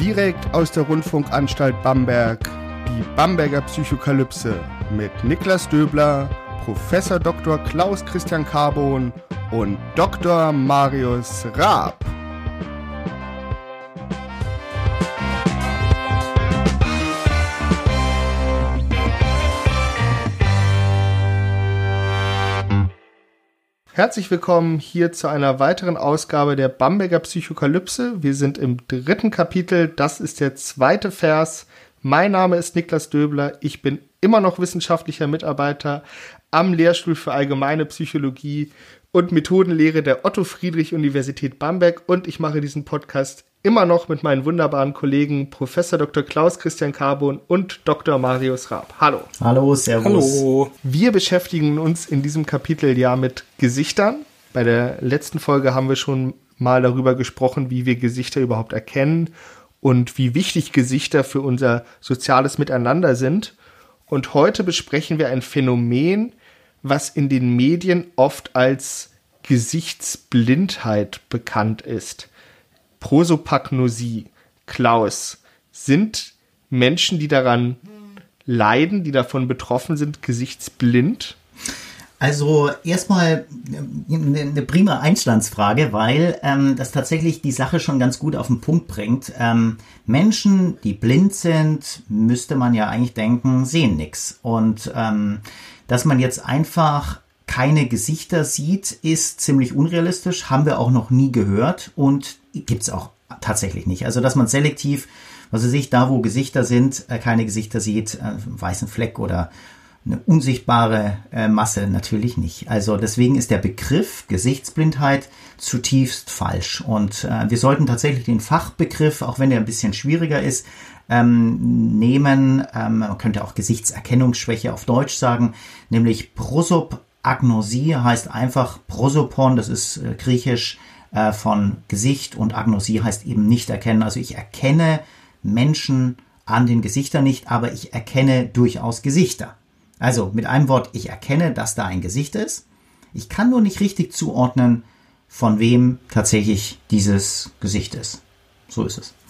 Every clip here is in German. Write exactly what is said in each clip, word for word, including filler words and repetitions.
Direkt aus der Rundfunkanstalt Bamberg, die Bamberger Psychokalypse mit Niklas Döbler, Professor Doktor Klaus Christian Carbon und Doktor Marius Raab. Herzlich willkommen hier zu einer weiteren Ausgabe der Bamberger Psychokalypse. Wir sind im dritten Kapitel, das ist der zweite Vers. Mein Name ist Niklas Döbler, ich bin immer noch wissenschaftlicher Mitarbeiter am Lehrstuhl für Allgemeine Psychologie und Methodenlehre der Otto-Friedrich-Universität Bamberg und ich mache diesen Podcast immer noch mit meinen wunderbaren Kollegen Professor Doktor Klaus Christian Carbon und Doktor Marius Raab. Hallo. Hallo, servus. Hallo. Wir beschäftigen uns in diesem Kapitel ja mit Gesichtern. Bei der letzten Folge haben wir schon mal darüber gesprochen, wie wir Gesichter überhaupt erkennen und wie wichtig Gesichter für unser soziales Miteinander sind. Und heute besprechen wir ein Phänomen, was in den Medien oft als Gesichtsblindheit bekannt ist. Prosopagnosie. Klaus, sind Menschen, die daran leiden, die davon betroffen sind, gesichtsblind? Also erstmal eine prima Einstandsfrage, weil ähm, das tatsächlich die Sache schon ganz gut auf den Punkt bringt. Ähm, Menschen, die blind sind, müsste man ja eigentlich denken, sehen nichts. Und ähm, dass man jetzt einfach keine Gesichter sieht, ist ziemlich unrealistisch, haben wir auch noch nie gehört und gibt's auch tatsächlich nicht. Also dass man selektiv, was weiß ich, da wo Gesichter sind, keine Gesichter sieht, einen weißen Fleck oder eine unsichtbare äh, Masse natürlich nicht. Also deswegen ist der Begriff Gesichtsblindheit zutiefst falsch. Und äh, wir sollten tatsächlich den Fachbegriff, auch wenn der ein bisschen schwieriger ist, ähm, nehmen. Ähm, man könnte auch Gesichtserkennungsschwäche auf Deutsch sagen, nämlich Prosopagnosie heißt einfach Prosopon, das ist äh, griechisch äh, von Gesicht und Agnosie heißt eben nicht erkennen. Also ich erkenne Menschen an den Gesichtern nicht, aber ich erkenne durchaus Gesichter. Also mit einem Wort, ich erkenne, dass da ein Gesicht ist. Ich kann nur nicht richtig zuordnen, von wem tatsächlich dieses Gesicht ist. So ist es.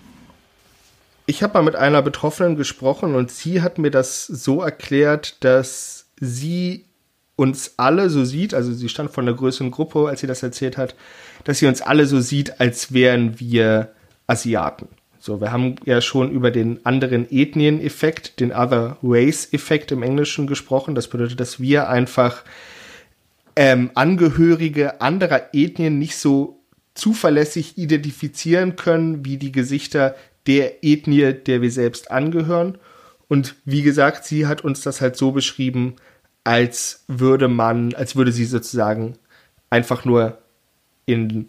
Ich habe mal mit einer Betroffenen gesprochen und sie hat mir das so erklärt, dass sie uns alle so sieht, also sie stand vor einer größeren Gruppe, als sie das erzählt hat, dass sie uns alle so sieht, als wären wir Asiaten. So, wir haben ja schon über den anderen Ethnien-Effekt, den Other Race-Effekt im Englischen gesprochen. Das bedeutet, dass wir einfach ähm, Angehörige anderer Ethnien nicht so zuverlässig identifizieren können, wie die Gesichter der Ethnie, der wir selbst angehören. Und wie gesagt, sie hat uns das halt so beschrieben, als würde man, als würde sie sozusagen einfach nur in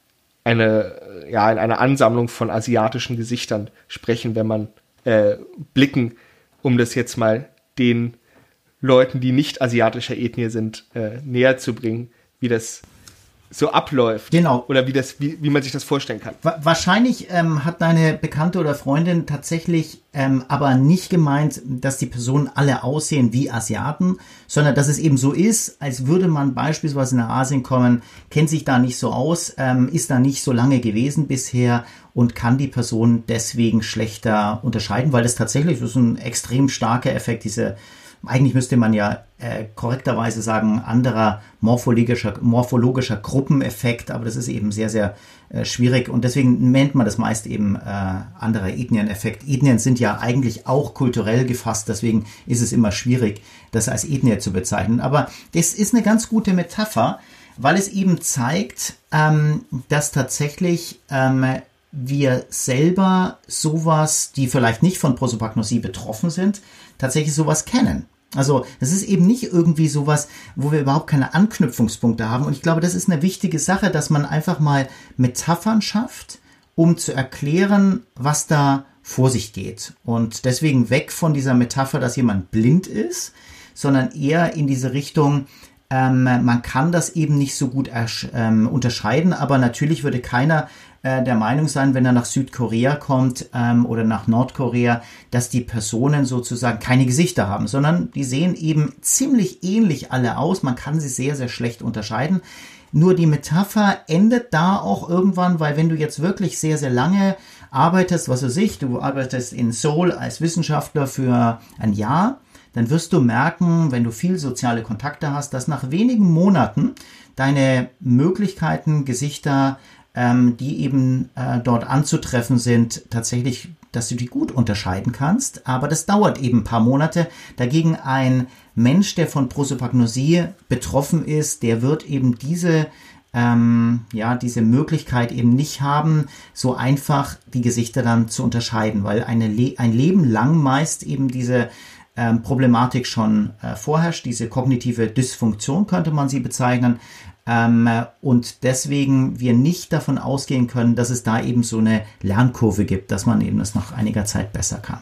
eine, ja, in einer Ansammlung von asiatischen Gesichtern sprechen, wenn man äh, blicken, um das jetzt mal den Leuten, die nicht asiatischer Ethnie sind, äh, näher zu bringen, wie das so abläuft. Genau. Oder wie das, wie, wie man sich das vorstellen kann. Wahrscheinlich ähm, hat deine Bekannte oder Freundin tatsächlich ähm, aber nicht gemeint, dass die Personen alle aussehen wie Asiaten, sondern dass es eben so ist, als würde man beispielsweise nach Asien kommen, kennt sich da nicht so aus, ähm, ist da nicht so lange gewesen bisher und kann die Person deswegen schlechter unterscheiden, weil das tatsächlich das ist ein extrem starker Effekt, diese eigentlich müsste man ja äh, korrekterweise sagen, anderer morphologischer, morphologischer Gruppeneffekt, aber das ist eben sehr, sehr äh, schwierig und deswegen nennt man das meist eben äh, anderer Ethnien-Effekt. Ethnien sind ja eigentlich auch kulturell gefasst, deswegen ist es immer schwierig, das als Ethnie zu bezeichnen. Aber das ist eine ganz gute Metapher, weil es eben zeigt, ähm, dass tatsächlich ähm, wir selber sowas, die vielleicht nicht von Prosopagnosie betroffen sind, tatsächlich sowas kennen. Also das ist eben nicht irgendwie sowas, wo wir überhaupt keine Anknüpfungspunkte haben. Und ich glaube, das ist eine wichtige Sache, dass man einfach mal Metaphern schafft, um zu erklären, was da vor sich geht. Und deswegen weg von dieser Metapher, dass jemand blind ist, sondern eher in diese Richtung, ähm, man kann das eben nicht so gut ersch- ähm, unterscheiden. Aber natürlich würde keiner der Meinung sein, wenn er nach Südkorea kommt ähm, oder nach Nordkorea, dass die Personen sozusagen keine Gesichter haben, sondern die sehen eben ziemlich ähnlich alle aus. Man kann sie sehr, sehr schlecht unterscheiden. Nur die Metapher endet da auch irgendwann, weil wenn du jetzt wirklich sehr, sehr lange arbeitest, was weiß ich, du arbeitest in Seoul als Wissenschaftler für ein Jahr, dann wirst du merken, wenn du viel soziale Kontakte hast, dass nach wenigen Monaten deine Möglichkeiten, Gesichter, ähm, die eben äh, dort anzutreffen sind, tatsächlich, dass du die gut unterscheiden kannst. Aber das dauert eben ein paar Monate. Dagegen ein Mensch, der von Prosopagnosie betroffen ist, der wird eben diese ähm, ja, diese Möglichkeit eben nicht haben, so einfach die Gesichter dann zu unterscheiden, weil eine Le- ein Leben lang meist eben diese ähm, Problematik schon äh, vorherrscht, diese kognitive Dysfunktion könnte man sie bezeichnen, ähm, und deswegen wir nicht davon ausgehen können, dass es da eben so eine Lernkurve gibt, dass man eben das nach einiger Zeit besser kann.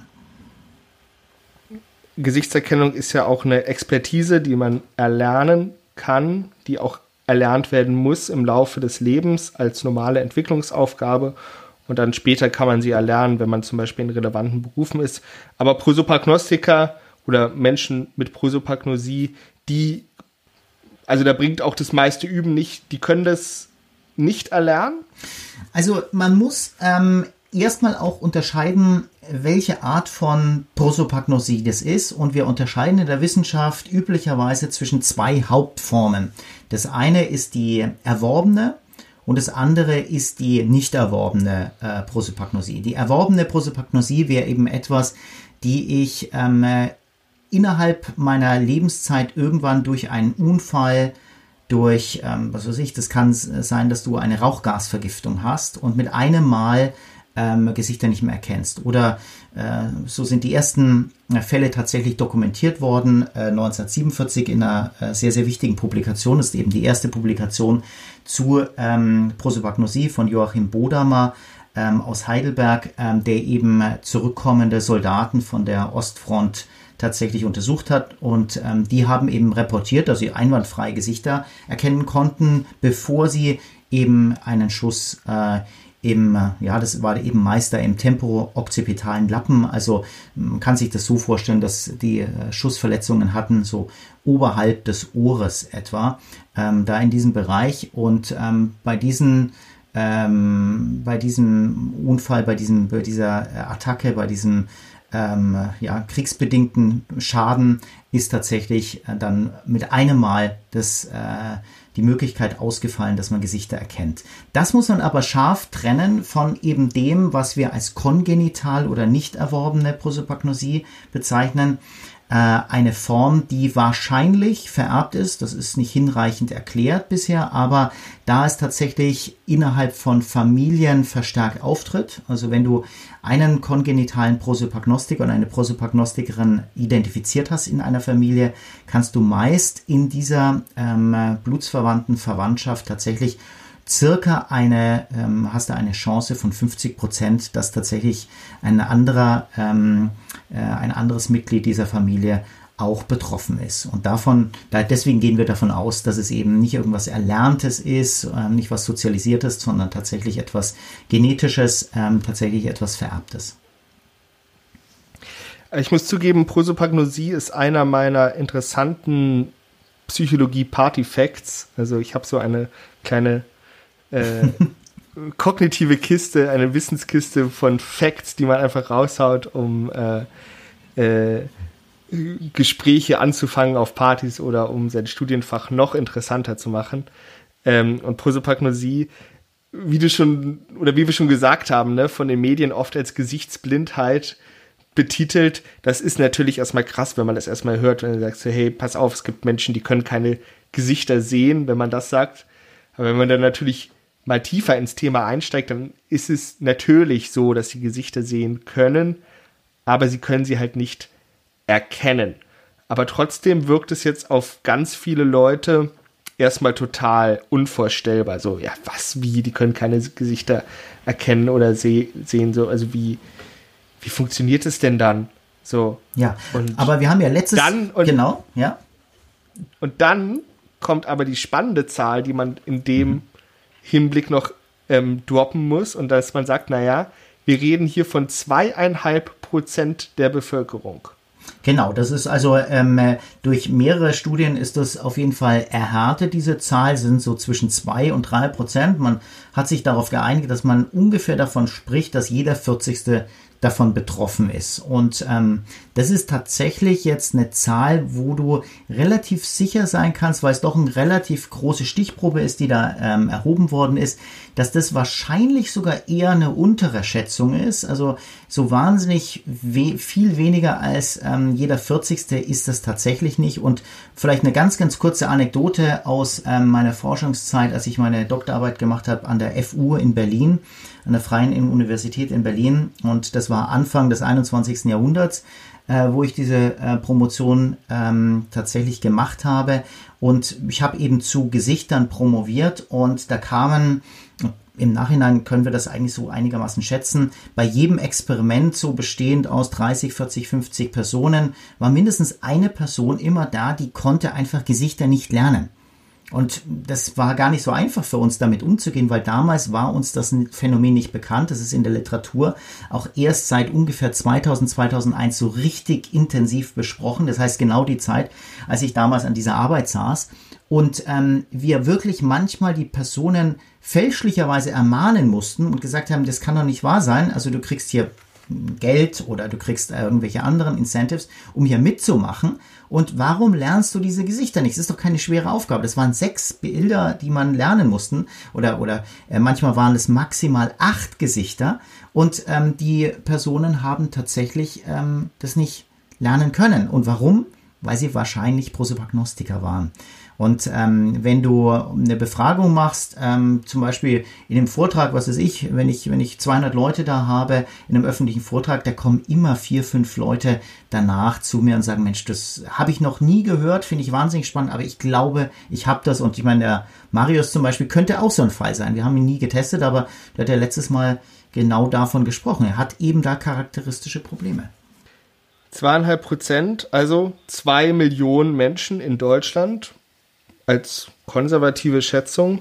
Gesichtserkennung ist ja auch eine Expertise, die man erlernen kann, die auch erlernt werden muss im Laufe des Lebens als normale Entwicklungsaufgabe. Und dann später kann man sie erlernen, wenn man zum Beispiel in relevanten Berufen ist. Aber Prosopagnostiker oder Menschen mit Prosopagnosie, die, also da bringt auch das meiste Üben nicht, die können das nicht erlernen? Also man muss ähm, erstmal auch unterscheiden, welche Art von Prosopagnosie das ist. Und wir unterscheiden in der Wissenschaft üblicherweise zwischen zwei Hauptformen. Das eine ist die erworbene und das andere ist die nicht erworbene äh, Prosopagnosie. Die erworbene Prosopagnosie wäre eben etwas, die ich ähm, innerhalb meiner Lebenszeit irgendwann durch einen Unfall, durch, ähm, was weiß ich, das kann sein, dass du eine Rauchgasvergiftung hast und mit einem Mal ähm, Gesichter nicht mehr erkennst. Oder äh, so sind die ersten äh, Fälle tatsächlich dokumentiert worden, äh, neunzehnhundertsiebenundvierzig in einer äh, sehr, sehr wichtigen Publikation. Das ist eben die erste Publikation zu ähm, Prosopagnosie von Joachim Bodamer ähm, aus Heidelberg, ähm, der eben zurückkommende Soldaten von der Ostfront tatsächlich untersucht hat, und ähm, die haben eben reportiert, dass sie einwandfrei Gesichter erkennen konnten, bevor sie eben einen Schuss äh, im, ja, das war eben Meister im temporoccipitalen Lappen, also man kann sich das so vorstellen, dass die äh, Schussverletzungen hatten, so oberhalb des Ohres etwa, ähm, da in diesem Bereich, und ähm, bei diesen ähm, bei diesem Unfall, bei diesem, bei dieser Attacke, bei diesem ähm, ja, kriegsbedingten Schaden ist tatsächlich äh, dann mit einem Mal das äh, die Möglichkeit ausgefallen, dass man Gesichter erkennt. Das muss man aber scharf trennen von eben dem, was wir als kongenital oder nicht erworbene Prosopagnosie bezeichnen. Äh, eine Form, die wahrscheinlich vererbt ist. Das ist nicht hinreichend erklärt bisher, aber da es tatsächlich innerhalb von Familien verstärkt auftritt, also wenn du einen kongenitalen Prosopagnostiker oder eine Prosopagnostikerin identifiziert hast in einer Familie, kannst du meist in dieser ähm, blutsverwandten Verwandtschaft tatsächlich circa eine, ähm, hast du eine Chance von fünfzig Prozent, dass tatsächlich ein anderer, ähm, äh, ein anderes Mitglied dieser Familie auch betroffen ist. Und davon, da, deswegen gehen wir davon aus, dass es eben nicht irgendwas Erlerntes ist, äh, nicht was Sozialisiertes, sondern tatsächlich etwas Genetisches, ähm, tatsächlich etwas Vererbtes. Ich muss zugeben, Prosopagnosie ist einer meiner interessanten Psychologie-Party-Facts. Also ich habe so eine kleine äh, kognitive Kiste, eine Wissenskiste von Facts, die man einfach raushaut, um äh, äh, Gespräche anzufangen auf Partys oder um sein Studienfach noch interessanter zu machen. Ähm, und Prosopagnosie, wie du schon, oder wie wir schon gesagt haben, ne, von den Medien oft als Gesichtsblindheit betitelt. Das ist natürlich erstmal krass, wenn man das erstmal hört, wenn du sagst, hey, pass auf, es gibt Menschen, die können keine Gesichter sehen, wenn man das sagt. Aber wenn man dann natürlich mal tiefer ins Thema einsteigt, dann ist es natürlich so, dass sie Gesichter sehen können, aber sie können sie halt nicht erkennen. Aber trotzdem wirkt es jetzt auf ganz viele Leute erstmal total unvorstellbar. So, ja, was, wie, die können keine Gesichter erkennen oder se- sehen, so, also wie, wie funktioniert es denn dann? So. Ja, und aber wir haben ja letztes, dann, und, genau, ja. Und dann kommt aber die spannende Zahl, die man in dem mhm. Hinblick noch ähm, droppen muss, und dass man sagt, naja, wir reden hier von zweieinhalb Prozent der Bevölkerung. Genau, das ist also ähm, durch mehrere Studien ist das auf jeden Fall erhärtet. Diese Zahl sind so zwischen zwei und drei Prozent. Man hat sich darauf geeinigt, dass man ungefähr davon spricht, dass jeder vierzigste davon betroffen ist. Und ähm, das ist tatsächlich jetzt eine Zahl, wo du relativ sicher sein kannst, weil es doch eine relativ große Stichprobe ist, die da ähm, erhoben worden ist, dass das wahrscheinlich sogar eher eine untere Schätzung ist. Also so wahnsinnig we- viel weniger als ähm, jeder vierzigste ist das tatsächlich nicht. Und vielleicht eine ganz, ganz kurze Anekdote aus ähm, meiner Forschungszeit, als ich meine Doktorarbeit gemacht habe an der F U in Berlin, an der Freien Universität in Berlin. Und das war Anfang des einundzwanzigsten Jahrhunderts, äh, wo ich diese äh, Promotion ähm, tatsächlich gemacht habe. Und ich habe eben zu Gesichtern promoviert und da kamen, im Nachhinein können wir das eigentlich so einigermaßen schätzen, bei jedem Experiment, so bestehend aus dreißig, vierzig, fünfzig Personen, war mindestens eine Person immer da, die konnte einfach Gesichter nicht lernen. Und das war gar nicht so einfach für uns, damit umzugehen, weil damals war uns das Phänomen nicht bekannt. Das ist in der Literatur auch erst seit ungefähr zweitausend, zweitausendeins so richtig intensiv besprochen. Das heißt genau die Zeit, als ich damals an dieser Arbeit saß. Und ähm, wir wirklich manchmal die Personen fälschlicherweise ermahnen mussten und gesagt haben, das kann doch nicht wahr sein. Also du kriegst hier Geld oder du kriegst äh, irgendwelche anderen Incentives, um hier mitzumachen. Und warum lernst du diese Gesichter nicht? Das ist doch keine schwere Aufgabe. Das waren sechs Bilder, die man lernen mussten. Oder, oder äh, manchmal waren es maximal acht Gesichter. Und ähm, die Personen haben tatsächlich ähm, das nicht lernen können. Und warum? Weil sie wahrscheinlich Prosopagnostiker waren. Und ähm, wenn du eine Befragung machst, ähm, zum Beispiel in einem Vortrag, was weiß ich, wenn ich wenn ich zweihundert Leute da habe, in einem öffentlichen Vortrag, da kommen immer vier, fünf Leute danach zu mir und sagen, Mensch, das habe ich noch nie gehört, finde ich wahnsinnig spannend, aber ich glaube, ich habe das. Und ich meine, der Marius zum Beispiel könnte auch so ein Fall sein. Wir haben ihn nie getestet, aber der hat ja letztes Mal genau davon gesprochen. Er hat eben da charakteristische Probleme. Zweieinhalb Prozent, also zwei Millionen Menschen in Deutschland als konservative Schätzung.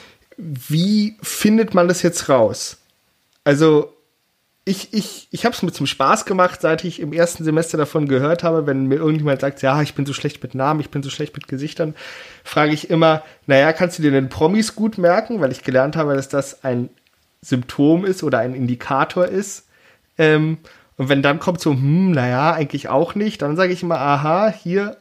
Wie findet man das jetzt raus? Also ich, ich, ich habe es mir zum Spaß gemacht, seit ich im ersten Semester davon gehört habe, wenn mir irgendjemand sagt, ja, ich bin so schlecht mit Namen, ich bin so schlecht mit Gesichtern, frage ich immer, naja, kannst du dir den Promis gut merken? Weil ich gelernt habe, dass das ein Symptom ist oder ein Indikator ist. Ähm, und wenn dann kommt so, hm, naja, eigentlich auch nicht, dann sage ich immer, aha, hier,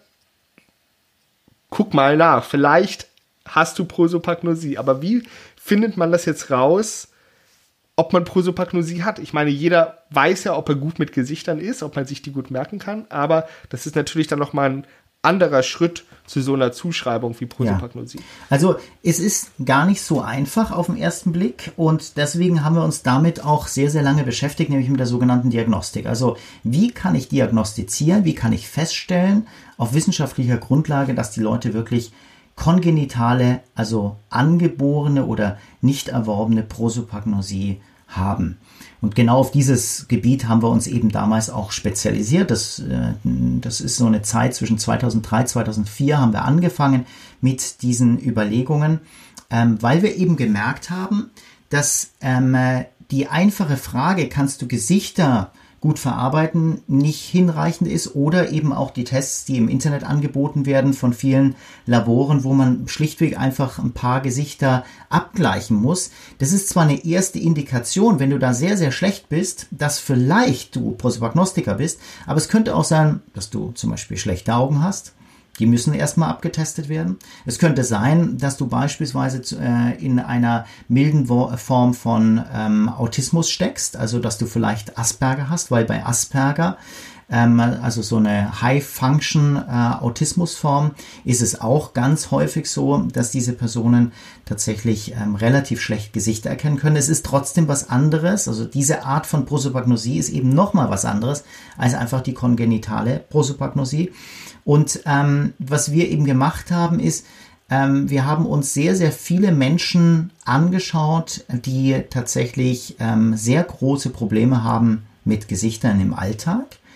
guck mal nach, vielleicht hast du Prosopagnosie. Aber wie findet man das jetzt raus, ob man Prosopagnosie hat? Ich meine, jeder weiß ja, ob er gut mit Gesichtern ist, ob man sich die gut merken kann. Aber das ist natürlich dann nochmal ein anderer Schritt zu so einer Zuschreibung wie Prosopagnosie. Ja. Also es ist gar nicht so einfach auf den ersten Blick und deswegen haben wir uns damit auch sehr, sehr lange beschäftigt, nämlich mit der sogenannten Diagnostik. Also wie kann ich diagnostizieren, wie kann ich feststellen auf wissenschaftlicher Grundlage, dass die Leute wirklich kongenitale, also angeborene oder nicht erworbene Prosopagnosie haben. Und genau auf dieses Gebiet haben wir uns eben damals auch spezialisiert. Das, das ist so eine Zeit zwischen zweitausenddrei und zweitausendvier haben wir angefangen mit diesen Überlegungen, weil wir eben gemerkt haben, dass die einfache Frage, kannst du Gesichter gut verarbeiten, nicht hinreichend ist oder eben auch die Tests, die im Internet angeboten werden von vielen Laboren, wo man schlichtweg einfach ein paar Gesichter abgleichen muss. Das ist zwar eine erste Indikation, wenn du da sehr, sehr schlecht bist, dass vielleicht du Prosopagnostiker bist, aber es könnte auch sein, dass du zum Beispiel schlechte Augen hast. Die müssen erstmal abgetestet werden. Es könnte sein, dass du beispielsweise äh, in einer milden Form von ähm, Autismus steckst, also dass du vielleicht Asperger hast, weil bei Asperger, ähm, also so eine High-Function-Autismusform, äh, ist es auch ganz häufig so, dass diese Personen tatsächlich ähm, relativ schlecht Gesichter erkennen können. Es ist trotzdem was anderes, also diese Art von Prosopagnosie ist eben nochmal was anderes als einfach die kongenitale Prosopagnosie. Und ähm, was wir eben gemacht haben, ist, ähm, wir haben uns sehr, sehr viele Menschen angeschaut, die tatsächlich ähm, sehr große Probleme haben mit Gesichtern im Alltag.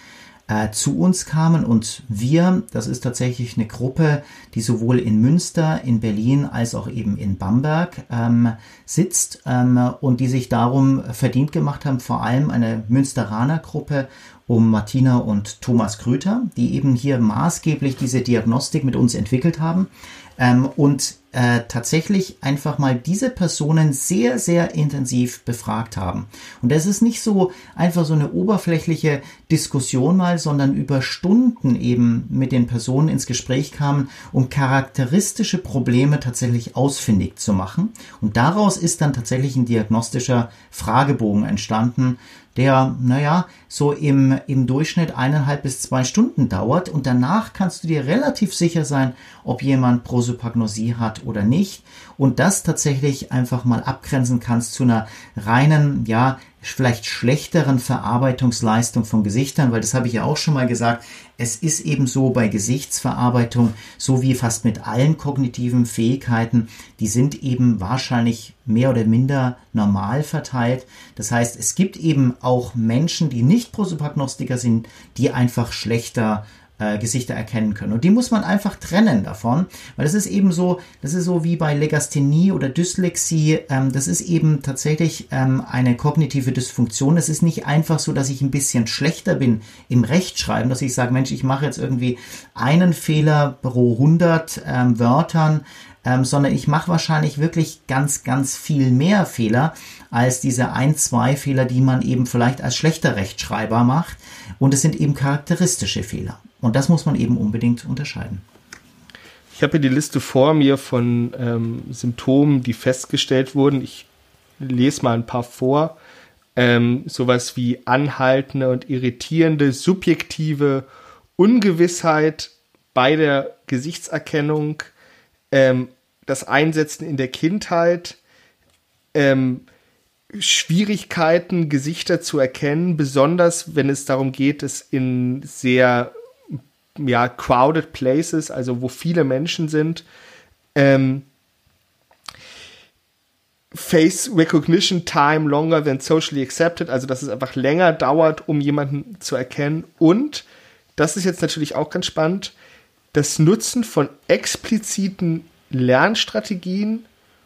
äh, zu uns kamen. Und wir, das ist tatsächlich eine Gruppe, die sowohl in Münster, in Berlin als auch eben in Bamberg ähm, sitzt ähm, und die sich darum verdient gemacht haben, vor allem eine Münsteraner Gruppe um Martina und Thomas Krüter, die eben hier maßgeblich diese Diagnostik mit uns entwickelt haben ähm, und äh, tatsächlich einfach mal diese Personen sehr, sehr intensiv befragt haben. Und das ist nicht so einfach so eine oberflächliche Diskussion mal, sondern über Stunden eben mit den Personen ins Gespräch kamen, um charakteristische Probleme tatsächlich ausfindig zu machen. Und daraus ist dann tatsächlich ein diagnostischer Fragebogen entstanden, der, naja, so im, im Durchschnitt eineinhalb bis zwei Stunden dauert. Und danach kannst du dir relativ sicher sein, ob jemand Prosopagnosie hat oder nicht. Und das tatsächlich einfach mal abgrenzen kannst zu einer reinen, ja, vielleicht schlechteren Verarbeitungsleistung von Gesichtern, weil das habe ich ja auch schon mal gesagt, es ist eben so bei Gesichtsverarbeitung, so wie fast mit allen kognitiven Fähigkeiten, die sind eben wahrscheinlich mehr oder minder normal verteilt. Das heißt, es gibt eben auch Menschen, die nicht Prosopagnostiker sind, die einfach schlechter Äh, Gesichter erkennen können. Und die muss man einfach trennen davon, weil das ist eben so, das ist so wie bei Legasthenie oder Dyslexie, ähm, das ist eben tatsächlich ähm, eine kognitive Dysfunktion. Es ist nicht einfach so, dass ich ein bisschen schlechter bin im Rechtschreiben, dass ich sage, Mensch, ich mache jetzt irgendwie einen Fehler pro hundert ähm, Wörtern, ähm, sondern ich mache wahrscheinlich wirklich ganz, ganz viel mehr Fehler als diese ein, zwei Fehler, die man eben vielleicht als schlechter Rechtschreiber macht. Und es sind eben charakteristische Fehler. Und das muss man eben unbedingt unterscheiden. Ich habe hier die Liste vor mir von ähm, Symptomen, die festgestellt wurden. Ich lese mal ein paar vor. Ähm, sowas wie anhaltende und irritierende, subjektive Ungewissheit bei der Gesichtserkennung, ähm, das Einsetzen in der Kindheit, ähm, Schwierigkeiten, Gesichter zu erkennen, besonders wenn es darum geht, es in sehr ja, crowded places, also wo viele Menschen sind, ähm, Face Recognition Time longer than socially accepted, also dass es einfach länger dauert, um jemanden zu erkennen. Und, das ist jetzt natürlich auch ganz spannend, das Nutzen von expliziten Lernstrategien,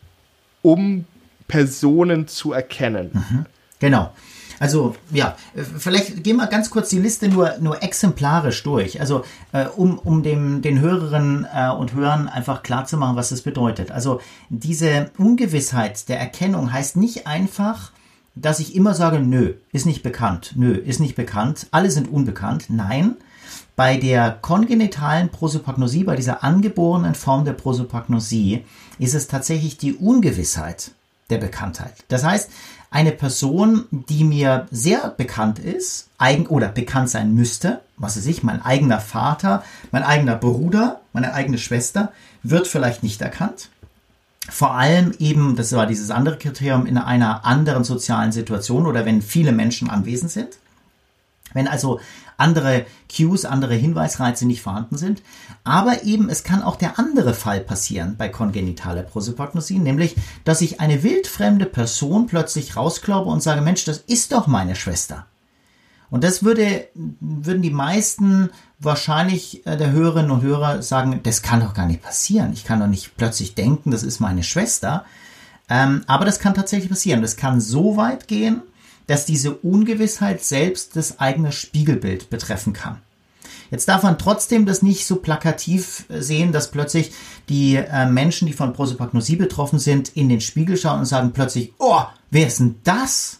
um Personen zu erkennen. Mhm, genau. Also ja, vielleicht gehen wir ganz kurz die Liste nur, nur exemplarisch durch, also äh, um, um dem, den Hörerinnen äh, und Hörern einfach klarzumachen, was das bedeutet. Also diese Ungewissheit der Erkennung heißt nicht einfach, dass ich immer sage, nö, ist nicht bekannt, nö, ist nicht bekannt, alle sind unbekannt. Nein, bei der kongenitalen Prosopagnosie, bei dieser angeborenen Form der Prosopagnosie, ist es tatsächlich die Ungewissheit der Bekanntheit. Das heißt, eine Person, die mir sehr bekannt ist, eigen oder bekannt sein müsste, was weiß ich, mein eigener Vater, mein eigener Bruder, meine eigene Schwester, wird vielleicht nicht erkannt. Vor allem eben, das war dieses andere Kriterium, in einer anderen sozialen Situation oder wenn viele Menschen anwesend sind. Wenn also andere Cues, andere Hinweisreize nicht vorhanden sind. Aber eben, es kann auch der andere Fall passieren bei kongenitaler Prosopagnosie, nämlich, dass ich eine wildfremde Person plötzlich rausklaube und sage, Mensch, das ist doch meine Schwester. Und das würde, würden die meisten wahrscheinlich äh, der Hörerinnen und Hörer sagen, das kann doch gar nicht passieren. Ich kann doch nicht plötzlich denken, das ist meine Schwester. Ähm, aber das kann tatsächlich passieren. Das kann so weit gehen, dass diese Ungewissheit selbst das eigene Spiegelbild betreffen kann. Jetzt darf man trotzdem das nicht so plakativ sehen, dass plötzlich die äh, Menschen, die von Prosopagnosie betroffen sind, in den Spiegel schauen und sagen plötzlich, oh, wer ist denn das?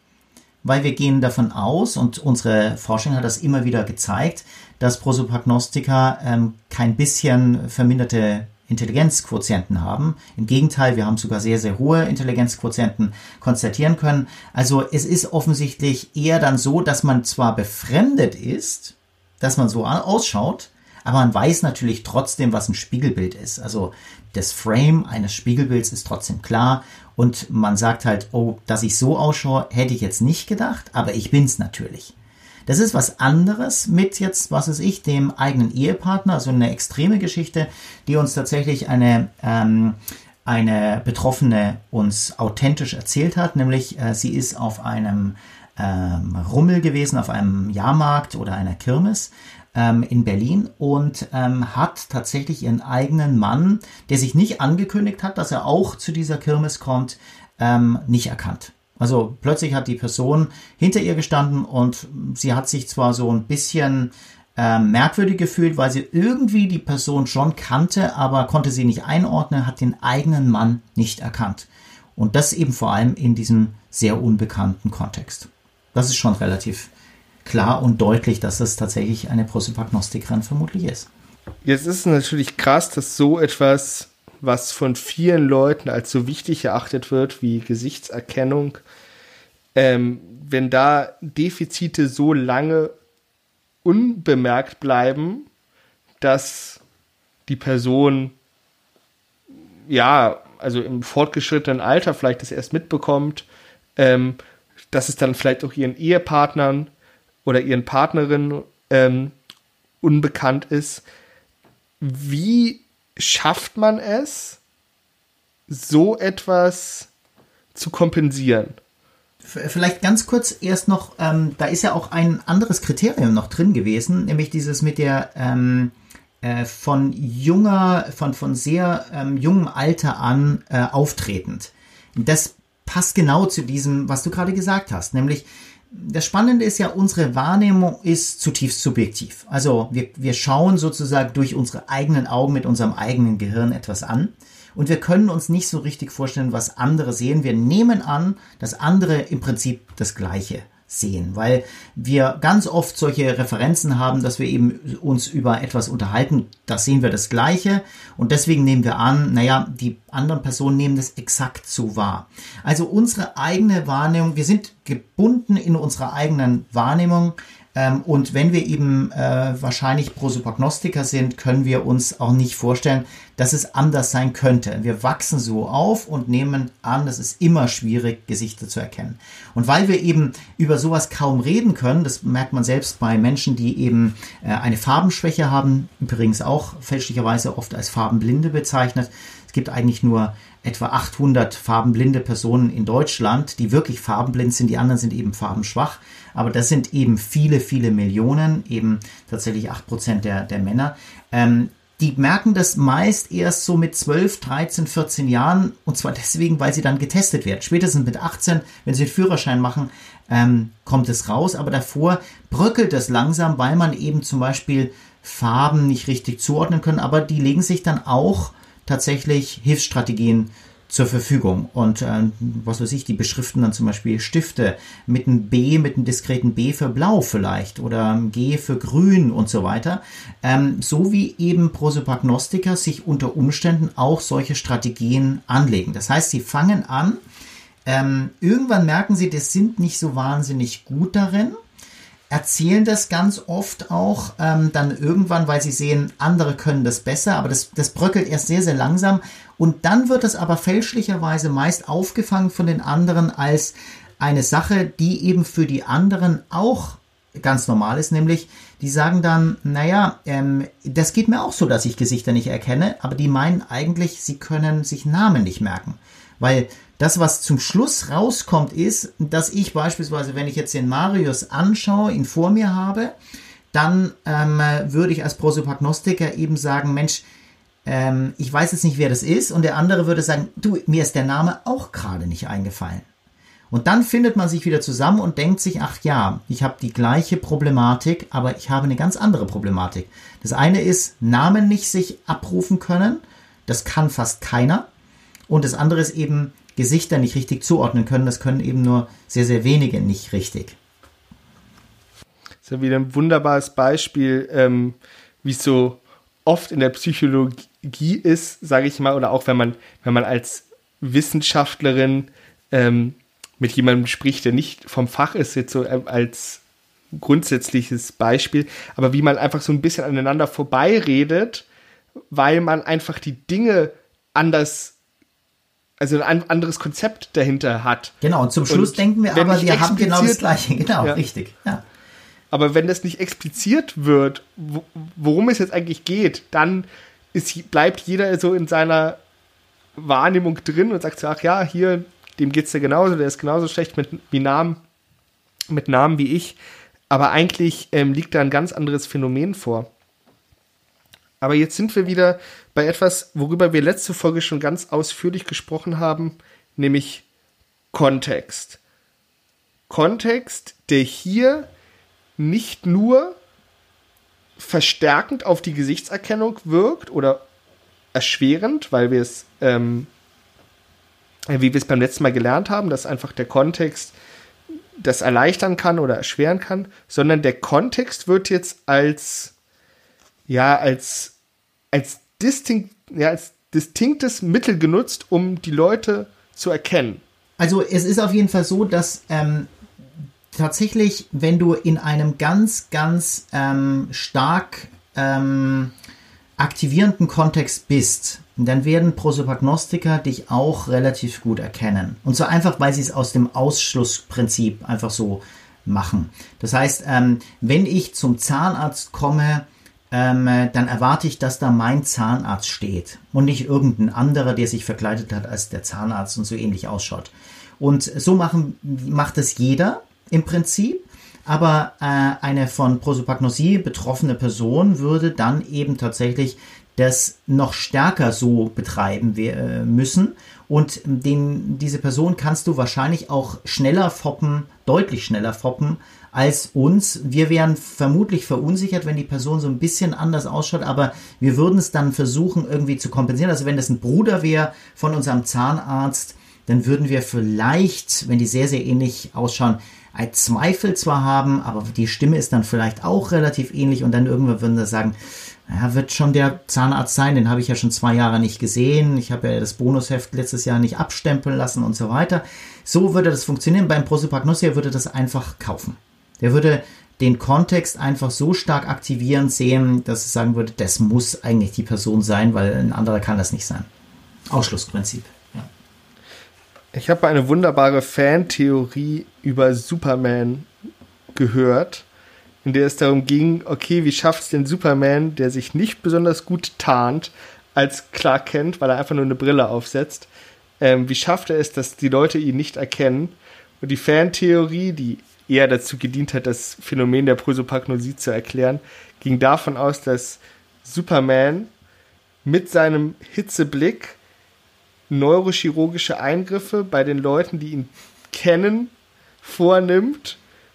Weil wir gehen davon aus, und unsere Forschung hat das immer wieder gezeigt, dass Prosopagnostiker ähm, kein bisschen verminderte Intelligenzquotienten haben. Im Gegenteil, wir haben sogar sehr, sehr hohe Intelligenzquotienten konstatieren können. Also es ist offensichtlich eher dann so, dass man zwar befremdet ist, dass man so ausschaut, aber man weiß natürlich trotzdem, was ein Spiegelbild ist. Also das Frame eines Spiegelbilds ist trotzdem klar und man sagt halt, oh, dass ich so ausschaue, hätte ich jetzt nicht gedacht, aber ich bin's natürlich. Das ist was anderes mit jetzt, was weiß ich, dem eigenen Ehepartner, also eine extreme Geschichte, die uns tatsächlich eine, ähm, eine Betroffene uns authentisch erzählt hat, nämlich äh, sie ist auf einem ähm, Rummel gewesen, auf einem Jahrmarkt oder einer Kirmes ähm, in Berlin und ähm, hat tatsächlich ihren eigenen Mann, der sich nicht angekündigt hat, dass er auch zu dieser Kirmes kommt, ähm, nicht erkannt. Also plötzlich hat die Person hinter ihr gestanden und sie hat sich zwar so ein bisschen ähm, merkwürdig gefühlt, weil sie irgendwie die Person schon kannte, aber konnte sie nicht einordnen, hat den eigenen Mann nicht erkannt. Und das eben vor allem in diesem sehr unbekannten Kontext. Das ist schon relativ klar und deutlich, dass das tatsächlich eine Prosopagnostikerin vermutlich ist. Jetzt ist es natürlich krass, dass so etwas, was von vielen Leuten als so wichtig erachtet wird, wie Gesichtserkennung, ähm, wenn da Defizite so lange unbemerkt bleiben, dass die Person, ja, also im fortgeschrittenen Alter vielleicht das erst mitbekommt, ähm, dass es dann vielleicht auch ihren Ehepartnern oder ihren Partnerinnen ähm, unbekannt ist. Wie schafft man es, so etwas zu kompensieren? Vielleicht ganz kurz erst noch, ähm, da ist ja auch ein anderes Kriterium noch drin gewesen, nämlich dieses mit der ähm, äh, von junger, von, von sehr ähm, jungem Alter an äh, auftretend. Das passt genau zu diesem, was du gerade gesagt hast, nämlich das Spannende ist ja, unsere Wahrnehmung ist zutiefst subjektiv. Also wir, wir schauen sozusagen durch unsere eigenen Augen mit unserem eigenen Gehirn etwas an und wir können uns nicht so richtig vorstellen, was andere sehen. Wir nehmen an, dass andere im Prinzip das Gleiche sehen, weil wir ganz oft solche Referenzen haben, dass wir eben uns über etwas unterhalten, da sehen wir das Gleiche und deswegen nehmen wir an, naja, die anderen Personen nehmen das exakt so wahr. Also unsere eigene Wahrnehmung, wir sind gebunden in unserer eigenen Wahrnehmung ähm, und wenn wir eben äh, wahrscheinlich Prosopagnostiker sind, können wir uns auch nicht vorstellen, dass es anders sein könnte. Wir wachsen so auf und nehmen an, es ist immer schwierig, Gesichter zu erkennen. Und weil wir eben über sowas kaum reden können, das merkt man selbst bei Menschen, die eben äh, eine Farbenschwäche haben, übrigens auch fälschlicherweise oft als Farbenblinde bezeichnet. Es gibt eigentlich nur etwa achthundert farbenblinde Personen in Deutschland, die wirklich farbenblind sind. Die anderen sind eben farbenschwach. Aber das sind eben viele, viele Millionen, eben tatsächlich acht Prozent der, der Männer. Ähm, Die merken das meist erst so mit zwölf, dreizehn, vierzehn Jahren und zwar deswegen, weil sie dann getestet werden. Spätestens mit achtzehn, wenn sie den Führerschein machen, ähm, kommt es raus, aber davor bröckelt es langsam, weil man eben zum Beispiel Farben nicht richtig zuordnen kann, aber die legen sich dann auch tatsächlich Hilfsstrategien zur Verfügung und äh, was weiß ich, die beschriften dann zum Beispiel Stifte mit einem B, mit einem diskreten B für blau vielleicht oder G für grün und so weiter, ähm, so wie eben Prosopagnostiker sich unter Umständen auch solche Strategien anlegen. Das heißt, sie fangen an, ähm, irgendwann merken sie, das sind nicht so wahnsinnig gut darin, erzählen das ganz oft auch ähm, dann irgendwann, weil sie sehen, andere können das besser, aber das, das bröckelt erst sehr, sehr langsam und dann wird es aber fälschlicherweise meist aufgefangen von den anderen als eine Sache, die eben für die anderen auch ganz normal ist, nämlich die sagen dann, naja, ähm, das geht mir auch so, dass ich Gesichter nicht erkenne, aber die meinen eigentlich, sie können sich Namen nicht merken, weil das, was zum Schluss rauskommt, ist, dass ich beispielsweise, wenn ich jetzt den Marius anschaue, ihn vor mir habe, dann ähm, würde ich als Prosopagnostiker eben sagen, Mensch, ähm, ich weiß jetzt nicht, wer das ist. Und der andere würde sagen, du, mir ist der Name auch gerade nicht eingefallen. Und dann findet man sich wieder zusammen und denkt sich, ach ja, ich habe die gleiche Problematik, aber ich habe eine ganz andere Problematik. Das eine ist, Namen nicht sich abrufen können. Das kann fast keiner. Und das andere ist eben, Gesichter nicht richtig zuordnen können. Das können eben nur sehr, sehr wenige nicht richtig. Das ist ja wieder ein wunderbares Beispiel, ähm, wie es so oft in der Psychologie ist, sage ich mal, oder auch wenn man, wenn man als Wissenschaftlerin ähm, mit jemandem spricht, der nicht vom Fach ist, jetzt so äh, als grundsätzliches Beispiel, aber wie man einfach so ein bisschen aneinander vorbeiredet, weil man einfach die Dinge anders, also ein anderes Konzept dahinter hat. Genau, und zum Schluss und denken wir aber, wir haben genau das Gleiche. Genau, ja. Richtig. Ja. Aber wenn das nicht expliziert wird, worum es jetzt eigentlich geht, dann ist, bleibt jeder so in seiner Wahrnehmung drin und sagt so, ach ja, hier, dem geht's ja genauso, der ist genauso schlecht mit wie Namen. mit Namen wie ich, aber eigentlich ähm, liegt da ein ganz anderes Phänomen vor. Aber jetzt sind wir wieder bei etwas, worüber wir letzte Folge schon ganz ausführlich gesprochen haben, nämlich Kontext. Kontext, der hier nicht nur verstärkend auf die Gesichtserkennung wirkt oder erschwerend, weil wir es, ähm, wie wir es beim letzten Mal gelernt haben, dass einfach der Kontext das erleichtern kann oder erschweren kann, sondern der Kontext wird jetzt als, ja, als, als, distinkt, ja, als distinktes Mittel genutzt, um die Leute zu erkennen. Also es ist auf jeden Fall so, dass ähm, tatsächlich, wenn du in einem ganz, ganz ähm, stark ähm, aktivierenden Kontext bist, dann werden Prosopagnostiker dich auch relativ gut erkennen. Und zwar einfach, weil sie es aus dem Ausschlussprinzip einfach so machen. Das heißt, ähm, wenn ich zum Zahnarzt komme, ähm, dann erwarte ich, dass da mein Zahnarzt steht und nicht irgendein anderer, der sich verkleidet hat als der Zahnarzt und so ähnlich ausschaut. Und so machen, macht es jeder im Prinzip. Aber äh, eine von Prosopagnosie betroffene Person würde dann eben tatsächlich das noch stärker so betreiben wir, äh, müssen. Und den, diese Person kannst du wahrscheinlich auch schneller foppen, deutlich schneller foppen als uns. Wir wären vermutlich verunsichert, wenn die Person so ein bisschen anders ausschaut, aber wir würden es dann versuchen irgendwie zu kompensieren. Also wenn das ein Bruder wäre von unserem Zahnarzt, dann würden wir vielleicht, wenn die sehr, sehr ähnlich ausschauen, ein Zweifel zwar haben, aber die Stimme ist dann vielleicht auch relativ ähnlich und dann irgendwann würden wir sagen, ja, wird schon der Zahnarzt sein, den habe ich ja schon zwei Jahre nicht gesehen, ich habe ja das Bonusheft letztes Jahr nicht abstempeln lassen und so weiter. So würde das funktionieren. Beim Prosopagnostiker würde das einfach kaufen. Der würde den Kontext einfach so stark aktivieren sehen, dass es sagen würde, das muss eigentlich die Person sein, weil ein anderer kann das nicht sein. Ausschlussprinzip. Ja. Ich habe eine wunderbare Fantheorie über Superman gehört, in der es darum ging, okay, wie schafft es denn Superman, der sich nicht besonders gut tarnt, als Clark Kent, weil er einfach nur eine Brille aufsetzt, ähm, wie schafft er es, dass die Leute ihn nicht erkennen? Und die Fantheorie, die eher dazu gedient hat, das Phänomen der Prosopagnosie zu erklären, ging davon aus, dass Superman mit seinem Hitzeblick neurochirurgische Eingriffe bei den Leuten, die ihn kennen, vornimmt,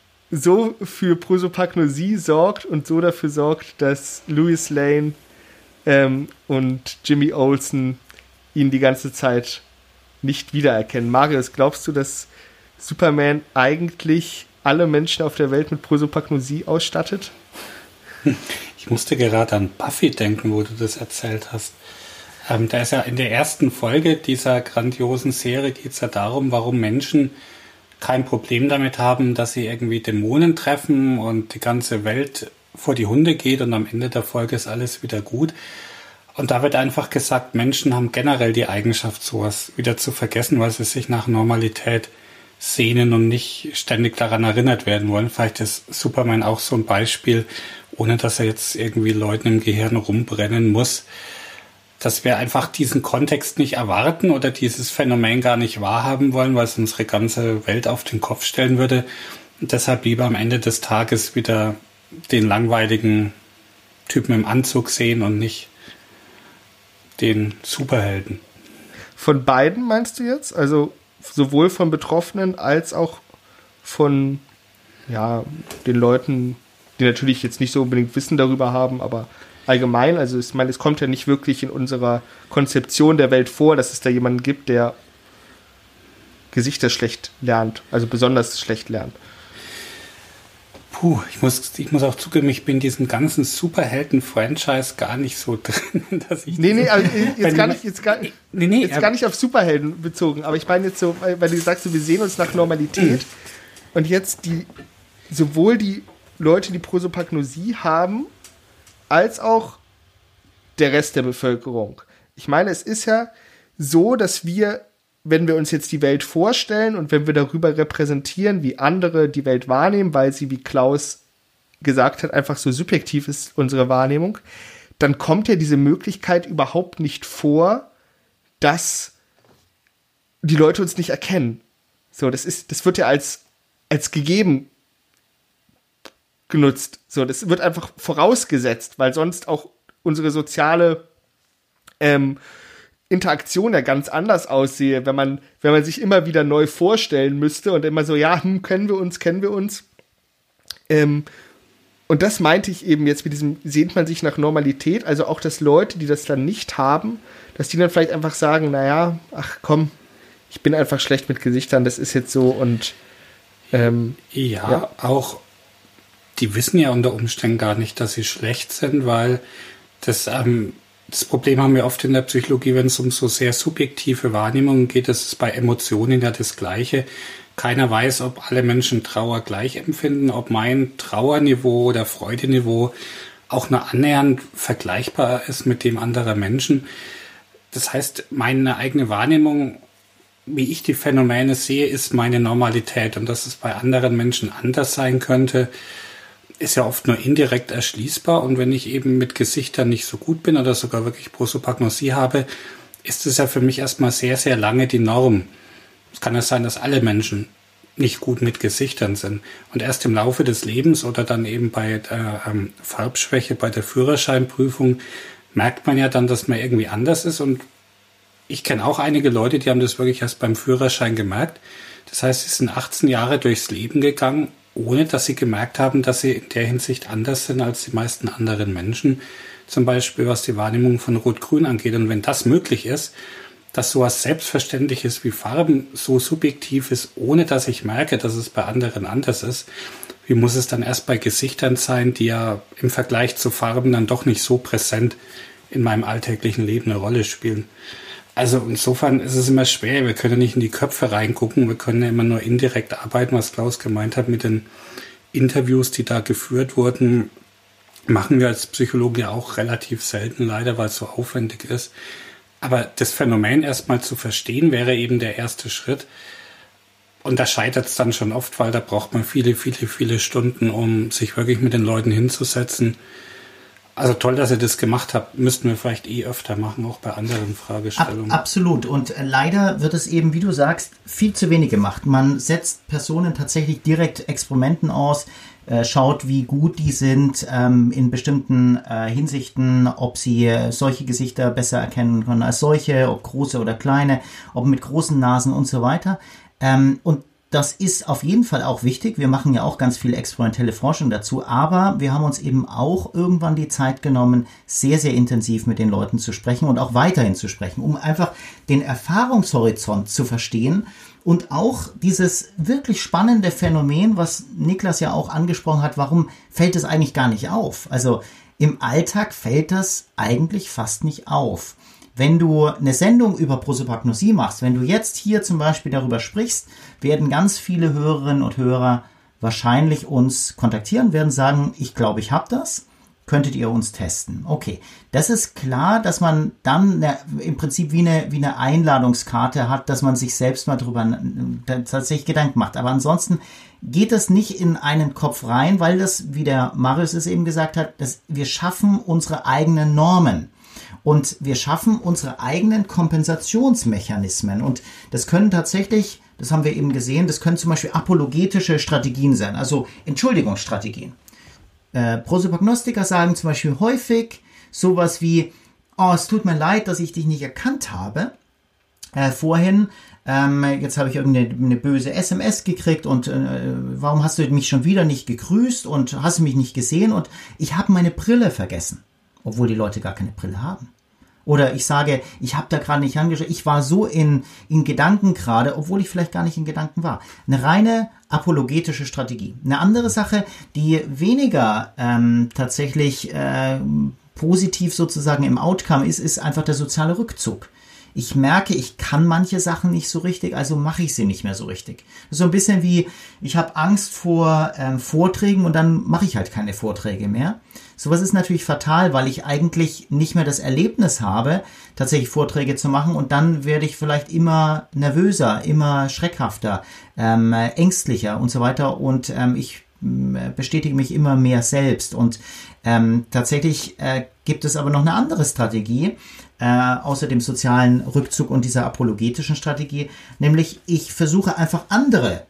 so für Prosopagnosie sorgt und so dafür sorgt, dass Lois Lane ähm, und Jimmy Olsen ihn die ganze Zeit nicht wiedererkennen. Marius, glaubst du, dass Superman eigentlich alle Menschen auf der Welt mit Prosopagnosie ausstattet? Ich musste gerade an Buffy denken, wo du das erzählt hast. Ähm, da ist ja in der ersten Folge dieser grandiosen Serie geht es ja darum, warum Menschen kein Problem damit haben, dass sie irgendwie Dämonen treffen und die ganze Welt vor die Hunde geht und am Ende der Folge ist alles wieder gut. Und da wird einfach gesagt, Menschen haben generell die Eigenschaft, sowas wieder zu vergessen, weil sie sich nach Normalität sehnen und nicht ständig daran erinnert werden wollen. Vielleicht ist Superman auch so ein Beispiel, ohne dass er jetzt irgendwie Leuten im Gehirn rumbrennen muss, dass wir einfach diesen Kontext nicht erwarten oder dieses Phänomen gar nicht wahrhaben wollen, weil es unsere ganze Welt auf den Kopf stellen würde. Und deshalb lieber am Ende des Tages wieder den langweiligen Typen im Anzug sehen und nicht den Superhelden. Von beiden meinst du jetzt? Also sowohl von Betroffenen als auch von ja, den Leuten, die natürlich jetzt nicht so unbedingt Wissen darüber haben, aber allgemein, also ich meine, es kommt ja nicht wirklich in unserer Konzeption der Welt vor, dass es da jemanden gibt, der Gesichter schlecht lernt, also besonders schlecht lernt. Puh, ich muss, ich muss auch zugeben, ich bin diesen ganzen Superhelden-Franchise gar nicht so drin, dass ich... Nee, nee, also jetzt, gar nicht, jetzt, gar, nee, nee, jetzt gar nicht auf Superhelden bezogen, aber ich meine jetzt so, weil, weil du sagst, wir sehen uns nach Normalität mhm. und jetzt die, sowohl die Leute, die Prosopagnosie haben, als auch der Rest der Bevölkerung. Ich meine, es ist ja so, dass wir, wenn wir uns jetzt die Welt vorstellen und wenn wir darüber repräsentieren, wie andere die Welt wahrnehmen, weil sie, wie Klaus gesagt hat, einfach so subjektiv ist unsere Wahrnehmung, dann kommt ja diese Möglichkeit überhaupt nicht vor, dass die Leute uns nicht erkennen. So, das ist, das wird ja als, als gegeben genutzt. So, das wird einfach vorausgesetzt, weil sonst auch unsere soziale ähm, Interaktion ja ganz anders aussehe, wenn man, wenn man sich immer wieder neu vorstellen müsste und immer so, ja, hm, kennen wir uns, kennen wir uns. Ähm, und das meinte ich eben jetzt mit diesem, sehnt man sich nach Normalität, also auch, dass Leute, die das dann nicht haben, dass die dann vielleicht einfach sagen, naja, ach komm, ich bin einfach schlecht mit Gesichtern, das ist jetzt so und ähm, ja, ja, auch die wissen ja unter Umständen gar nicht, dass sie schlecht sind, weil das, ähm, das Problem haben wir oft in der Psychologie, wenn es um so sehr subjektive Wahrnehmungen geht, das ist bei Emotionen ja das Gleiche. Keiner weiß, ob alle Menschen Trauer gleich empfinden, ob mein Trauerniveau oder Freudeniveau auch nur annähernd vergleichbar ist mit dem anderer Menschen. Das heißt, meine eigene Wahrnehmung, wie ich die Phänomene sehe, ist meine Normalität. Und dass es bei anderen Menschen anders sein könnte, ist ja oft nur indirekt erschließbar. Und wenn ich eben mit Gesichtern nicht so gut bin oder sogar wirklich Prosopagnosie habe, ist es ja für mich erstmal sehr, sehr lange die Norm. Es kann ja sein, dass alle Menschen nicht gut mit Gesichtern sind. Und erst im Laufe des Lebens oder dann eben bei der ähm, Farbschwäche, bei der Führerscheinprüfung, merkt man ja dann, dass man irgendwie anders ist. Und ich kenne auch einige Leute, die haben das wirklich erst beim Führerschein gemerkt. Das heißt, sie sind achtzehn Jahre durchs Leben gegangen, ohne dass sie gemerkt haben, dass sie in der Hinsicht anders sind als die meisten anderen Menschen. Zum Beispiel, was die Wahrnehmung von Rot-Grün angeht. Und wenn das möglich ist, dass sowas Selbstverständliches wie Farben so subjektiv ist, ohne dass ich merke, dass es bei anderen anders ist, wie muss es dann erst bei Gesichtern sein, die ja im Vergleich zu Farben dann doch nicht so präsent in meinem alltäglichen Leben eine Rolle spielen. Also insofern ist es immer schwer, wir können nicht in die Köpfe reingucken, wir können ja immer nur indirekt arbeiten, was Klaus gemeint hat mit den Interviews, die da geführt wurden, machen wir als Psychologen ja auch relativ selten leider, weil es so aufwendig ist. Aber das Phänomen erstmal zu verstehen, wäre eben der erste Schritt. Und da scheitert es dann schon oft, weil da braucht man viele, viele, viele Stunden, um sich wirklich mit den Leuten hinzusetzen. Also toll, dass ihr das gemacht habt. Müssten wir vielleicht eh öfter machen, auch bei anderen Fragestellungen. Ab, absolut. Und leider wird es eben, wie du sagst, viel zu wenig gemacht. Man setzt Personen tatsächlich direkt Experimenten aus, äh, schaut, wie gut die sind ähm, in bestimmten äh, Hinsichten, ob sie äh, solche Gesichter besser erkennen können als solche, ob große oder kleine, ob mit großen Nasen und so weiter. Ähm, und das ist auf jeden Fall auch wichtig. Wir machen ja auch ganz viel experimentelle Forschung dazu, aber wir haben uns eben auch irgendwann die Zeit genommen, sehr, sehr intensiv mit den Leuten zu sprechen und auch weiterhin zu sprechen, um einfach den Erfahrungshorizont zu verstehen und auch dieses wirklich spannende Phänomen, was Niklas ja auch angesprochen hat, warum fällt es eigentlich gar nicht auf? Also im Alltag fällt das eigentlich fast nicht auf. Wenn du eine Sendung über Prosopagnosie machst, wenn du jetzt hier zum Beispiel darüber sprichst, werden ganz viele Hörerinnen und Hörer wahrscheinlich uns kontaktieren, werden sagen, ich glaube, ich habe das, könntet ihr uns testen. Okay, das ist klar, dass man dann eine, im Prinzip wie eine, wie eine Einladungskarte hat, dass man sich selbst mal drüber tatsächlich Gedanken macht. Aber ansonsten geht das nicht in einen Kopf rein, weil das, wie der Marius es eben gesagt hat, dass wir schaffen unsere eigenen Normen. Und wir schaffen unsere eigenen Kompensationsmechanismen. Und das können tatsächlich, das haben wir eben gesehen, das können zum Beispiel apologetische Strategien sein, also Entschuldigungsstrategien. Äh, Prosopagnostiker sagen zum Beispiel häufig sowas wie, oh, es tut mir leid, dass ich dich nicht erkannt habe äh, vorhin. Ähm, jetzt habe ich irgendeine eine böse S M S gekriegt und äh, warum hast du mich schon wieder nicht gegrüßt und hast du mich nicht gesehen? Und ich habe meine Brille vergessen, obwohl die Leute gar keine Brille haben. Oder ich sage, ich habe da gerade nicht angeschaut, ich war so in, in Gedanken gerade, obwohl ich vielleicht gar nicht in Gedanken war. Eine reine apologetische Strategie. Eine andere Sache, die weniger ähm, tatsächlich äh, positiv sozusagen im Outcome ist, ist einfach der soziale Rückzug. Ich merke, ich kann manche Sachen nicht so richtig, also mache ich sie nicht mehr so richtig. So ein bisschen wie, ich habe Angst vor ähm, Vorträgen und dann mache ich halt keine Vorträge mehr. Sowas ist natürlich fatal, weil ich eigentlich nicht mehr das Erlebnis habe, tatsächlich Vorträge zu machen und dann werde ich vielleicht immer nervöser, immer schreckhafter, ähm, ängstlicher und so weiter und ähm, ich äh, bestätige mich immer mehr selbst und ähm, tatsächlich äh, gibt es aber noch eine andere Strategie, äh, außer dem sozialen Rückzug und dieser apologetischen Strategie, nämlich ich versuche einfach andere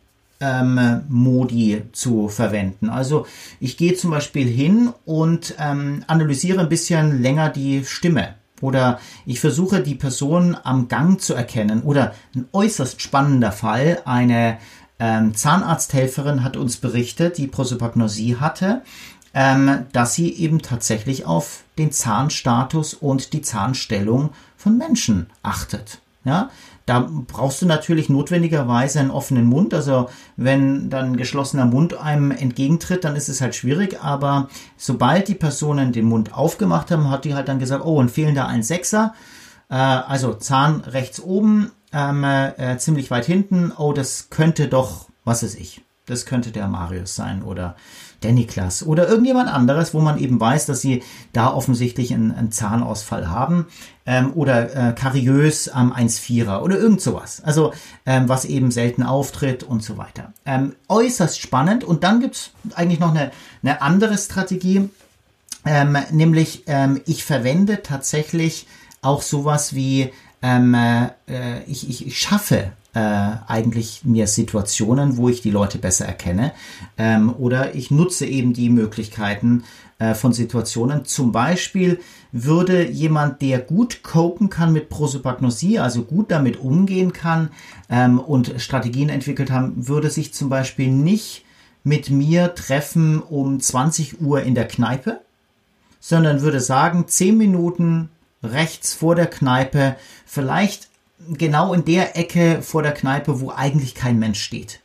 ähm, Modi zu verwenden. Also ich gehe zum Beispiel hin und ähm, analysiere ein bisschen länger die Stimme. Oder ich versuche, die Person am Gang zu erkennen. Oder ein äußerst spannender Fall, eine ähm, Zahnarzthelferin hat uns berichtet, die Prosopagnosie hatte, ähm, dass sie eben tatsächlich auf den Zahnstatus und die Zahnstellung von Menschen achtet. Ja, da brauchst du natürlich notwendigerweise einen offenen Mund. Also wenn dann ein geschlossener Mund einem entgegentritt, dann ist es halt schwierig. Aber sobald die Personen den Mund aufgemacht haben, hat die halt dann gesagt, oh, und fehlen da ein Sechser. Äh, also Zahn rechts oben, ähm, äh, ziemlich weit hinten. Oh, das könnte doch, was weiß ich, das könnte der Marius sein oder der Niklas oder irgendjemand anderes, wo man eben weiß, dass sie da offensichtlich einen, einen Zahnausfall haben ähm, oder äh, kariös am eins Komma vierer oder irgend sowas. Also ähm, was eben selten auftritt und so weiter. Ähm, äußerst spannend und dann gibt's eigentlich noch eine, eine andere Strategie, ähm, nämlich ähm, ich verwende tatsächlich auch sowas wie ähm, äh, ich, ich, ich schaffe Äh, eigentlich mir Situationen, wo ich die Leute besser erkenne ähm, oder ich nutze eben die Möglichkeiten äh, von Situationen. Zum Beispiel würde jemand, der gut copen kann mit Prosopagnosie, also gut damit umgehen kann ähm, und Strategien entwickelt haben, würde sich zum Beispiel nicht mit mir treffen um zwanzig Uhr in der Kneipe, sondern würde sagen, zehn Minuten rechts vor der Kneipe, vielleicht genau in der Ecke vor der Kneipe, wo eigentlich kein Mensch steht.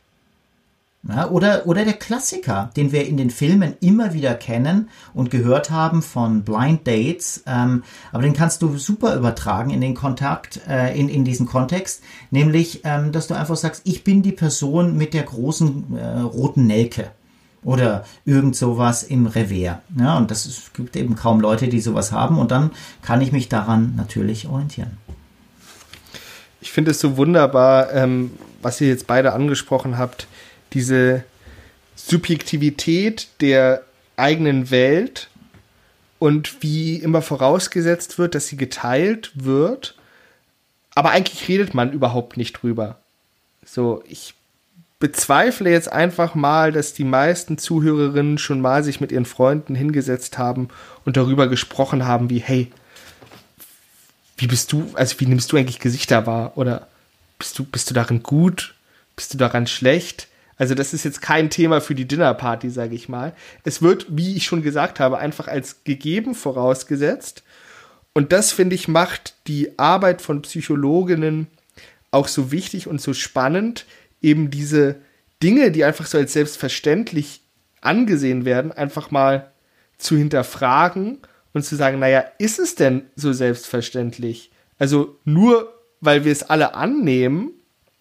Ja, oder, oder der Klassiker, den wir in den Filmen immer wieder kennen und gehört haben von Blind Dates, ähm, aber den kannst du super übertragen in den Kontakt, äh, in, in diesen Kontext, nämlich, ähm, dass du einfach sagst, ich bin die Person mit der großen äh, roten Nelke oder irgend sowas im Revers. Ja, und das ist, gibt eben kaum Leute, die sowas haben und dann kann ich mich daran natürlich orientieren. Ich finde es so wunderbar, ähm, was ihr jetzt beide angesprochen habt, diese Subjektivität der eigenen Welt und wie immer vorausgesetzt wird, dass sie geteilt wird, aber eigentlich redet man überhaupt nicht drüber. So, ich bezweifle jetzt einfach mal, dass die meisten Zuhörerinnen schon mal sich mit ihren Freunden hingesetzt haben und darüber gesprochen haben, wie, hey, wie bist du, also wie nimmst du eigentlich Gesichter wahr? Oder bist du, bist du darin gut? Bist du daran schlecht? Also das ist jetzt kein Thema für die Dinnerparty, sage ich mal. Es wird, wie ich schon gesagt habe, einfach als gegeben vorausgesetzt. Und das, finde ich, macht die Arbeit von Psychologinnen auch so wichtig und so spannend, eben diese Dinge, die einfach so als selbstverständlich angesehen werden, einfach mal zu hinterfragen und zu sagen, naja, ist es denn so selbstverständlich? Also nur, weil wir es alle annehmen,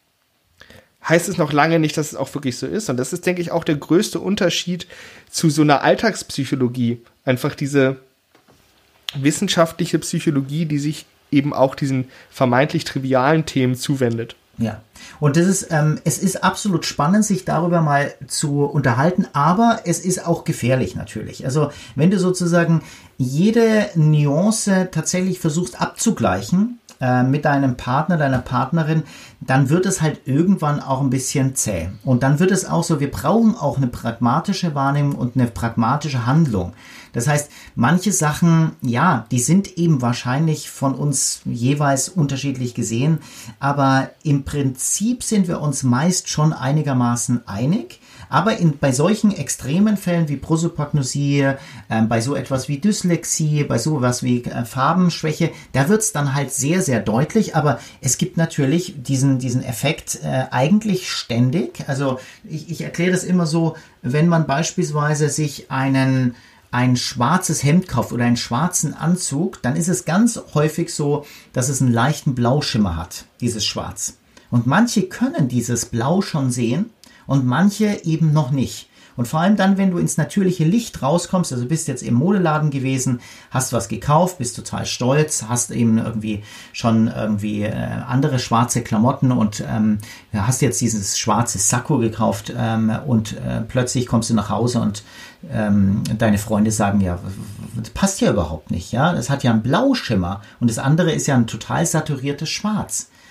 heißt es noch lange nicht, dass es auch wirklich so ist. Und das ist, denke ich, auch der größte Unterschied zu so einer Alltagspsychologie. Einfach diese wissenschaftliche Psychologie, die sich eben auch diesen vermeintlich trivialen Themen zuwendet. Ja, und das ist, ähm, es ist absolut spannend, sich darüber mal zu unterhalten, aber es ist auch gefährlich natürlich. Also wenn du sozusagen jede Nuance tatsächlich versuchst abzugleichen äh, mit deinem Partner, deiner Partnerin, dann wird es halt irgendwann auch ein bisschen zäh. Und dann wird es auch so, wir brauchen auch eine pragmatische Wahrnehmung und eine pragmatische Handlung. Das heißt, manche Sachen, ja, die sind eben wahrscheinlich von uns jeweils unterschiedlich gesehen, aber im Prinzip sind wir uns meist schon einigermaßen einig. Aber in, bei solchen extremen Fällen wie Prosopagnosie, äh, bei so etwas wie Dyslexie, bei so etwas wie äh, Farbenschwäche, da wird's dann halt sehr, sehr deutlich. Aber es gibt natürlich diesen, diesen Effekt äh, eigentlich ständig. Also ich, ich erkläre das immer so, wenn man beispielsweise sich einen ein schwarzes Hemd kauft oder einen schwarzen Anzug, dann ist es ganz häufig so, dass es einen leichten Blauschimmer hat, dieses Schwarz. Und manche können dieses Blau schon sehen und manche eben noch nicht. Und vor allem dann, wenn du ins natürliche Licht rauskommst, also bist jetzt im Modeladen gewesen, hast was gekauft, bist total stolz, hast eben irgendwie schon irgendwie äh, andere schwarze Klamotten und ähm, hast jetzt dieses schwarze Sakko gekauft ähm, und äh, plötzlich kommst du nach Hause und ähm, deine Freunde sagen, ja, das passt ja überhaupt nicht, ja, das hat ja einen Blauschimmer und das andere ist ja ein total saturiertes Schwarz.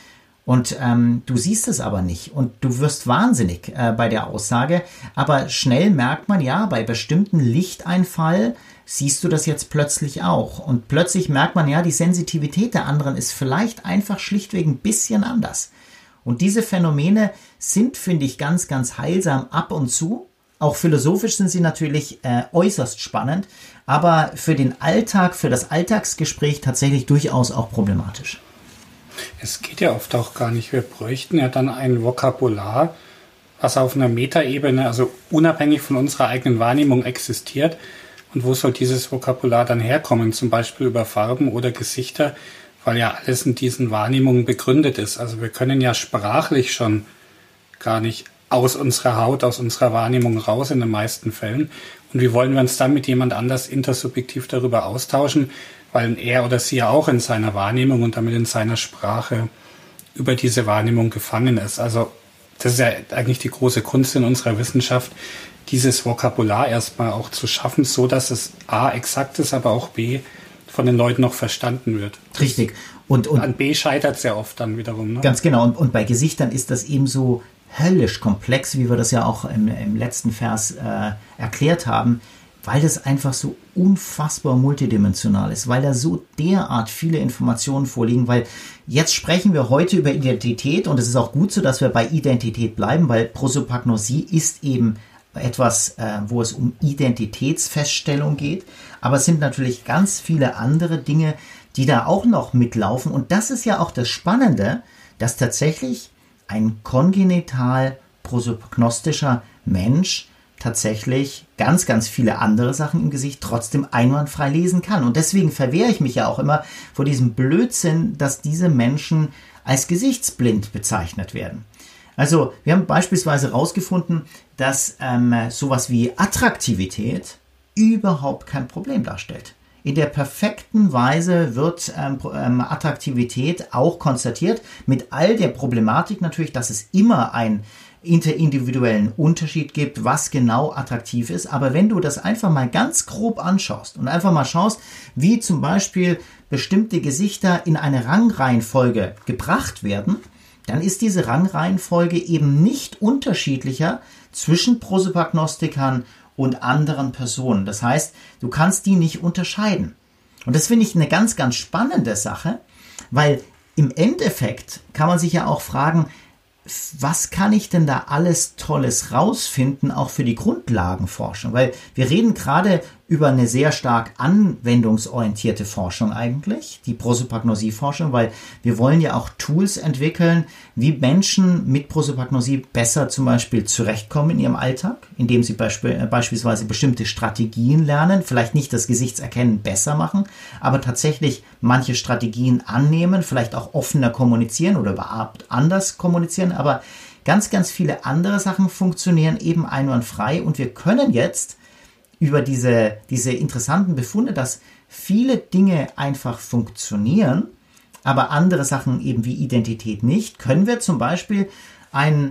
Und ähm, du siehst es aber nicht und du wirst wahnsinnig äh, bei der Aussage. Aber schnell merkt man, ja, bei bestimmten Lichteinfall siehst du das jetzt plötzlich auch. Und plötzlich merkt man, ja, die Sensitivität der anderen ist vielleicht einfach schlichtweg ein bisschen anders. Und diese Phänomene sind, finde ich, ganz, ganz heilsam ab und zu. Auch philosophisch sind sie natürlich äh, äußerst spannend, aber für den Alltag, für das Alltagsgespräch tatsächlich durchaus auch problematisch. Es geht ja oft auch gar nicht. Wir bräuchten ja dann ein Vokabular, was auf einer Metaebene, also unabhängig von unserer eigenen Wahrnehmung existiert. Und wo soll dieses Vokabular dann herkommen? Zum Beispiel über Farben oder Gesichter, weil ja alles in diesen Wahrnehmungen begründet ist. Also wir können ja sprachlich schon gar nicht aus unserer Haut, aus unserer Wahrnehmung raus in den meisten Fällen. Und wie wollen wir uns dann mit jemand anders intersubjektiv darüber austauschen? Weil er oder sie ja auch in seiner Wahrnehmung und damit in seiner Sprache über diese Wahrnehmung gefangen ist. Also das ist ja eigentlich die große Kunst in unserer Wissenschaft, dieses Vokabular erstmal auch zu schaffen, so dass es A, exakt ist, aber auch B, von den Leuten noch verstanden wird. Richtig. Und, und an B scheitert es ja oft dann wiederum. Ne? Ganz genau. Und, und bei Gesichtern ist das eben so höllisch komplex, wie wir das ja auch im, im letzten Vers äh, erklärt haben, weil das einfach so unfassbar multidimensional ist, weil da so derart viele Informationen vorliegen, weil jetzt sprechen wir heute über Identität und es ist auch gut so, dass wir bei Identität bleiben, weil Prosopagnosie ist eben etwas, äh, wo es um Identitätsfeststellung geht, aber es sind natürlich ganz viele andere Dinge, die da auch noch mitlaufen und das ist ja auch das Spannende, dass tatsächlich ein kongenital prosopagnostischer Mensch tatsächlich ganz, ganz viele andere Sachen im Gesicht trotzdem einwandfrei lesen kann. Und deswegen verwehre ich mich ja auch immer vor diesem Blödsinn, dass diese Menschen als gesichtsblind bezeichnet werden. Also wir haben beispielsweise herausgefunden, dass ähm, sowas wie Attraktivität überhaupt kein Problem darstellt. In der perfekten Weise wird ähm, ähm, Attraktivität auch konstatiert, mit all der Problematik natürlich, dass es immer ein interindividuellen Unterschied gibt, was genau attraktiv ist. Aber wenn du das einfach mal ganz grob anschaust und einfach mal schaust, wie zum Beispiel bestimmte Gesichter in eine Rangreihenfolge gebracht werden, dann ist diese Rangreihenfolge eben nicht unterschiedlicher zwischen Prosopagnostikern und anderen Personen. Das heißt, du kannst die nicht unterscheiden. Und das finde ich eine ganz, ganz spannende Sache, weil im Endeffekt kann man sich ja auch fragen, was kann ich denn da alles Tolles rausfinden, auch für die Grundlagenforschung? Weil wir reden gerade über eine sehr stark anwendungsorientierte Forschung eigentlich, die Prosopagnosie-Forschung, weil wir wollen ja auch Tools entwickeln, wie Menschen mit Prosopagnosie besser zum Beispiel zurechtkommen in ihrem Alltag, indem sie beisp- beispielsweise bestimmte Strategien lernen, vielleicht nicht das Gesichtserkennen besser machen, aber tatsächlich manche Strategien annehmen, vielleicht auch offener kommunizieren oder überhaupt anders kommunizieren, aber ganz, ganz viele andere Sachen funktionieren eben einwandfrei und wir können jetzt über diese, diese interessanten Befunde, dass viele Dinge einfach funktionieren, aber andere Sachen eben wie Identität nicht, können wir zum Beispiel ein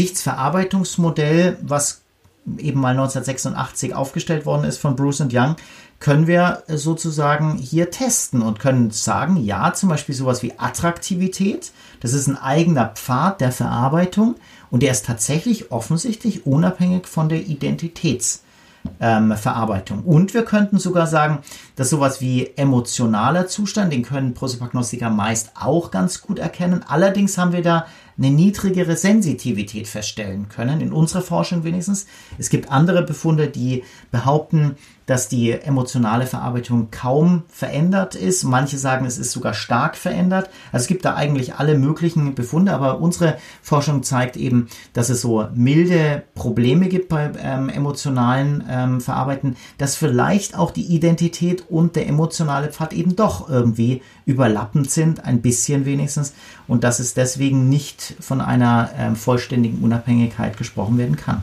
Gesichtsverarbeitungsmodell, was eben mal neunzehnhundertsechsundachtzig aufgestellt worden ist von Bruce und Young, können wir sozusagen hier testen und können sagen, ja, zum Beispiel sowas wie Attraktivität, das ist ein eigener Pfad der Verarbeitung und der ist tatsächlich offensichtlich unabhängig von der Identitäts- Ähm, Verarbeitung. Und wir könnten sogar sagen, dass sowas wie emotionaler Zustand, den können Prosopagnostiker meist auch ganz gut erkennen. Allerdings haben wir da eine niedrigere Sensitivität feststellen können, in unserer Forschung wenigstens. Es gibt andere Befunde, die behaupten, dass die emotionale Verarbeitung kaum verändert ist. Manche sagen, es ist sogar stark verändert. Also es gibt da eigentlich alle möglichen Befunde, aber unsere Forschung zeigt eben, dass es so milde Probleme gibt bei ähm, emotionalen ähm, Verarbeiten, dass vielleicht auch die Identität und der emotionale Pfad eben doch irgendwie überlappend sind, ein bisschen wenigstens, und dass es deswegen nicht von einer ähm, vollständigen Unabhängigkeit gesprochen werden kann.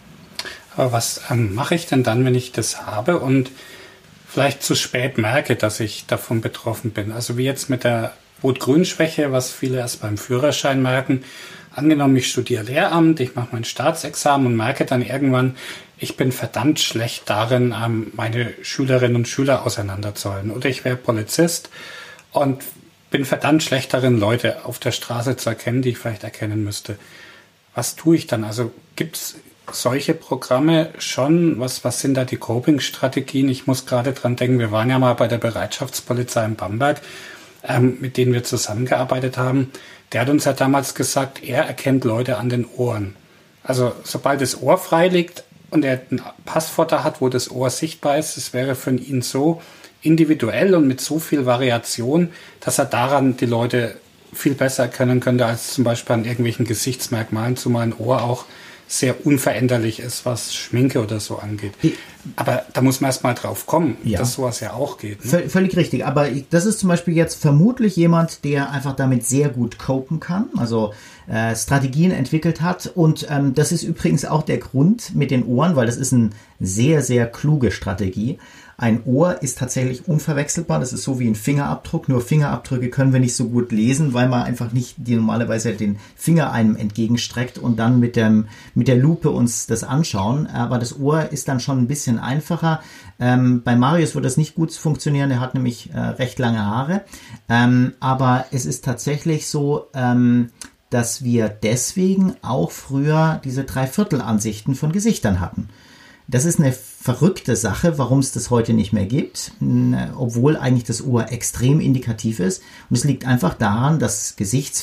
Aber was ähm, mache ich denn dann, wenn ich das habe und vielleicht zu spät merke, dass ich davon betroffen bin? Also wie jetzt mit der Rot-Grün-Schwäche, was viele erst beim Führerschein merken. Angenommen, ich studiere Lehramt, ich mache mein Staatsexamen und merke dann irgendwann, ich bin verdammt schlecht darin, ähm, meine Schülerinnen und Schüler auseinanderzuhalten. Oder ich wäre Polizist und bin verdammt schlecht darin, Leute auf der Straße zu erkennen, die ich vielleicht erkennen müsste. Was tue ich dann? Also gibt's solche Programme schon? Was, was sind da die Coping-Strategien? Ich muss gerade dran denken, wir waren ja mal bei der Bereitschaftspolizei in Bamberg, ähm, mit denen wir zusammengearbeitet haben. Der hat uns ja damals gesagt, er erkennt Leute an den Ohren. Also sobald das Ohr frei liegt und er ein Passfoto hat, wo das Ohr sichtbar ist, das wäre für ihn so individuell und mit so viel Variation, dass er daran die Leute viel besser erkennen könnte, als zum Beispiel an irgendwelchen Gesichtsmerkmalen, zumal ein Ohr auch sehr unveränderlich ist, was Schminke oder so angeht. Aber da muss man erst mal drauf kommen, ja, dass sowas ja auch geht. Ne? Völlig richtig. Aber das ist zum Beispiel jetzt vermutlich jemand, der einfach damit sehr gut copen kann, also äh, Strategien entwickelt hat. Und ähm, das ist übrigens auch der Grund mit den Ohren, weil das ist eine sehr, sehr kluge Strategie. Ein Ohr ist tatsächlich unverwechselbar. Das ist so wie ein Fingerabdruck. Nur Fingerabdrücke können wir nicht so gut lesen, weil man einfach nicht die normalerweise den Finger einem entgegenstreckt und dann mit dem mit der Lupe uns das anschauen. Aber das Ohr ist dann schon ein bisschen einfacher. Ähm, bei Marius wird das nicht gut funktionieren. Er hat nämlich äh, recht lange Haare. Ähm, aber es ist tatsächlich so, ähm, dass wir deswegen auch früher diese Dreiviertelansichten von Gesichtern hatten. Das ist eine verrückte Sache, warum es das heute nicht mehr gibt, obwohl eigentlich das Ohr extrem indikativ ist. Und es liegt einfach daran, dass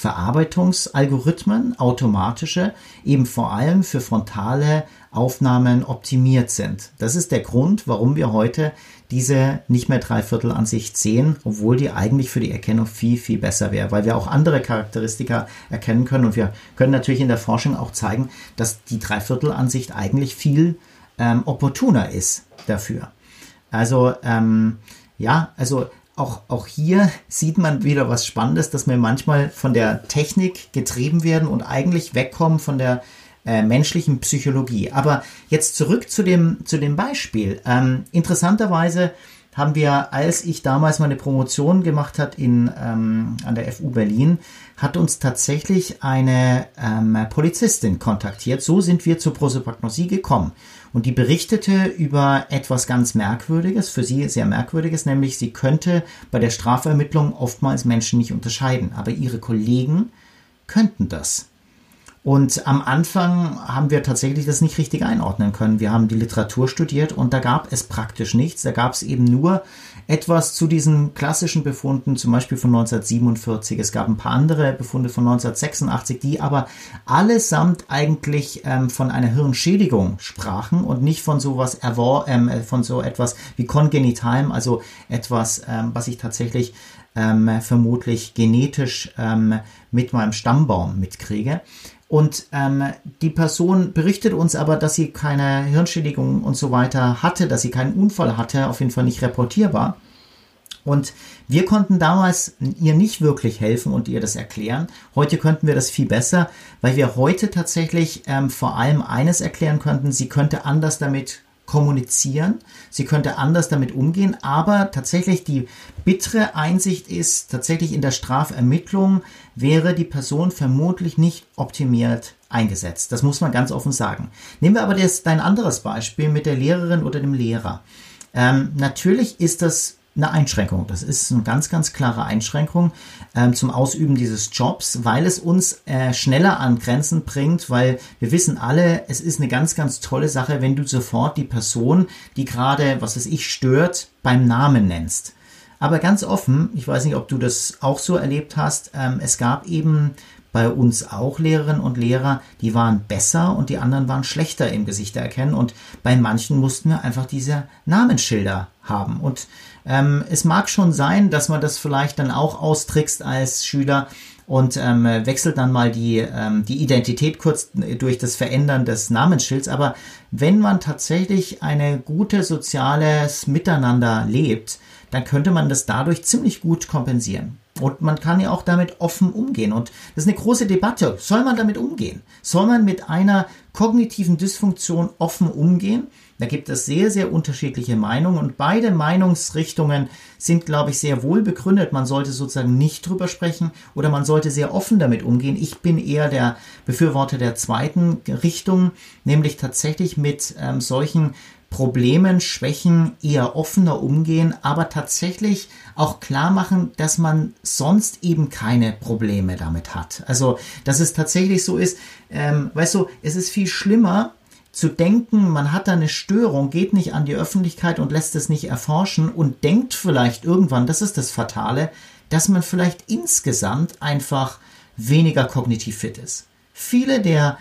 Gesichtsverarbeitungsalgorithmen, automatische, eben vor allem für frontale Aufnahmen optimiert sind. Das ist der Grund, warum wir heute diese nicht mehr Dreiviertelansicht sehen, obwohl die eigentlich für die Erkennung viel, viel besser wäre, weil wir auch andere Charakteristika erkennen können. Und wir können natürlich in der Forschung auch zeigen, dass die Dreiviertelansicht eigentlich viel Ähm, opportuner ist dafür. Also ähm, ja, also auch, auch hier sieht man wieder was Spannendes, dass wir manchmal von der Technik getrieben werden und eigentlich wegkommen von der äh, menschlichen Psychologie. Aber jetzt zurück zu dem, zu dem Beispiel. Ähm, interessanterweise haben wir, als ich damals meine Promotion gemacht habe in, ähm, an der F U Berlin, hat uns tatsächlich eine ähm, Polizistin kontaktiert. So sind wir zur Prosopagnosie gekommen. Und die berichtete über etwas ganz Merkwürdiges, für sie sehr Merkwürdiges, nämlich sie könnte bei der Strafermittlung oftmals Menschen nicht unterscheiden, aber ihre Kollegen könnten das. Und am Anfang haben wir tatsächlich das nicht richtig einordnen können. Wir haben die Literatur studiert und da gab es praktisch nichts. Da gab es eben nur etwas zu diesen klassischen Befunden, zum Beispiel von neunzehnhundertsiebenundvierzig. Es gab ein paar andere Befunde von neunzehnhundertsechsundachtzig, die aber allesamt eigentlich ähm, von einer Hirnschädigung sprachen und nicht von sowas erwor- ähm, von so etwas wie Kongenitalem, also etwas, ähm, was ich tatsächlich ähm, vermutlich genetisch ähm, mit meinem Stammbaum mitkriege. Und ähm, die Person berichtet uns aber, dass sie keine Hirnschädigung und so weiter hatte, dass sie keinen Unfall hatte, auf jeden Fall nicht reportierbar. Und wir konnten damals ihr nicht wirklich helfen und ihr das erklären. Heute könnten wir das viel besser, weil wir heute tatsächlich ähm, vor allem eines erklären könnten: Sie könnte anders damit kommunizieren, sie könnte anders damit umgehen, aber tatsächlich die bittere Einsicht ist, tatsächlich in der Strafermittlung wäre die Person vermutlich nicht optimiert eingesetzt. Das muss man ganz offen sagen. Nehmen wir aber das, dein anderes Beispiel mit der Lehrerin oder dem Lehrer. Ähm, natürlich ist das eine Einschränkung. Das ist eine ganz, ganz klare Einschränkung ähm, zum Ausüben dieses Jobs, weil es uns äh, schneller an Grenzen bringt, weil wir wissen alle, es ist eine ganz, ganz tolle Sache, wenn du sofort die Person, die gerade, was weiß ich, stört, beim Namen nennst. Aber ganz offen, ich weiß nicht, ob du das auch so erlebt hast, ähm, es gab eben bei uns auch Lehrerinnen und Lehrer, die waren besser und die anderen waren schlechter im Gesicht erkennen und bei manchen mussten wir einfach diese Namensschilder haben. Und ähm, es mag schon sein, dass man das vielleicht dann auch austrickst als Schüler und ähm, wechselt dann mal die, ähm, die Identität kurz durch das Verändern des Namensschilds. Aber wenn man tatsächlich eine gute soziales Miteinander lebt, dann könnte man das dadurch ziemlich gut kompensieren. Und man kann ja auch damit offen umgehen. Und das ist eine große Debatte. Soll man damit umgehen? Soll man mit einer kognitiven Dysfunktion offen umgehen? Da gibt es sehr, sehr unterschiedliche Meinungen. Und beide Meinungsrichtungen sind, glaube ich, sehr wohl begründet. Man sollte sozusagen nicht drüber sprechen oder man sollte sehr offen damit umgehen. Ich bin eher der Befürworter der zweiten Richtung, nämlich tatsächlich mit ähm, solchen Problemen, Schwächen eher offener umgehen, aber tatsächlich auch klar machen, dass man sonst eben keine Probleme damit hat. Also, dass es tatsächlich so ist, ähm, weißt du, es ist viel schlimmer zu denken, man hat da eine Störung, geht nicht an die Öffentlichkeit und lässt es nicht erforschen und denkt vielleicht irgendwann, das ist das Fatale, dass man vielleicht insgesamt einfach weniger kognitiv fit ist. Viele der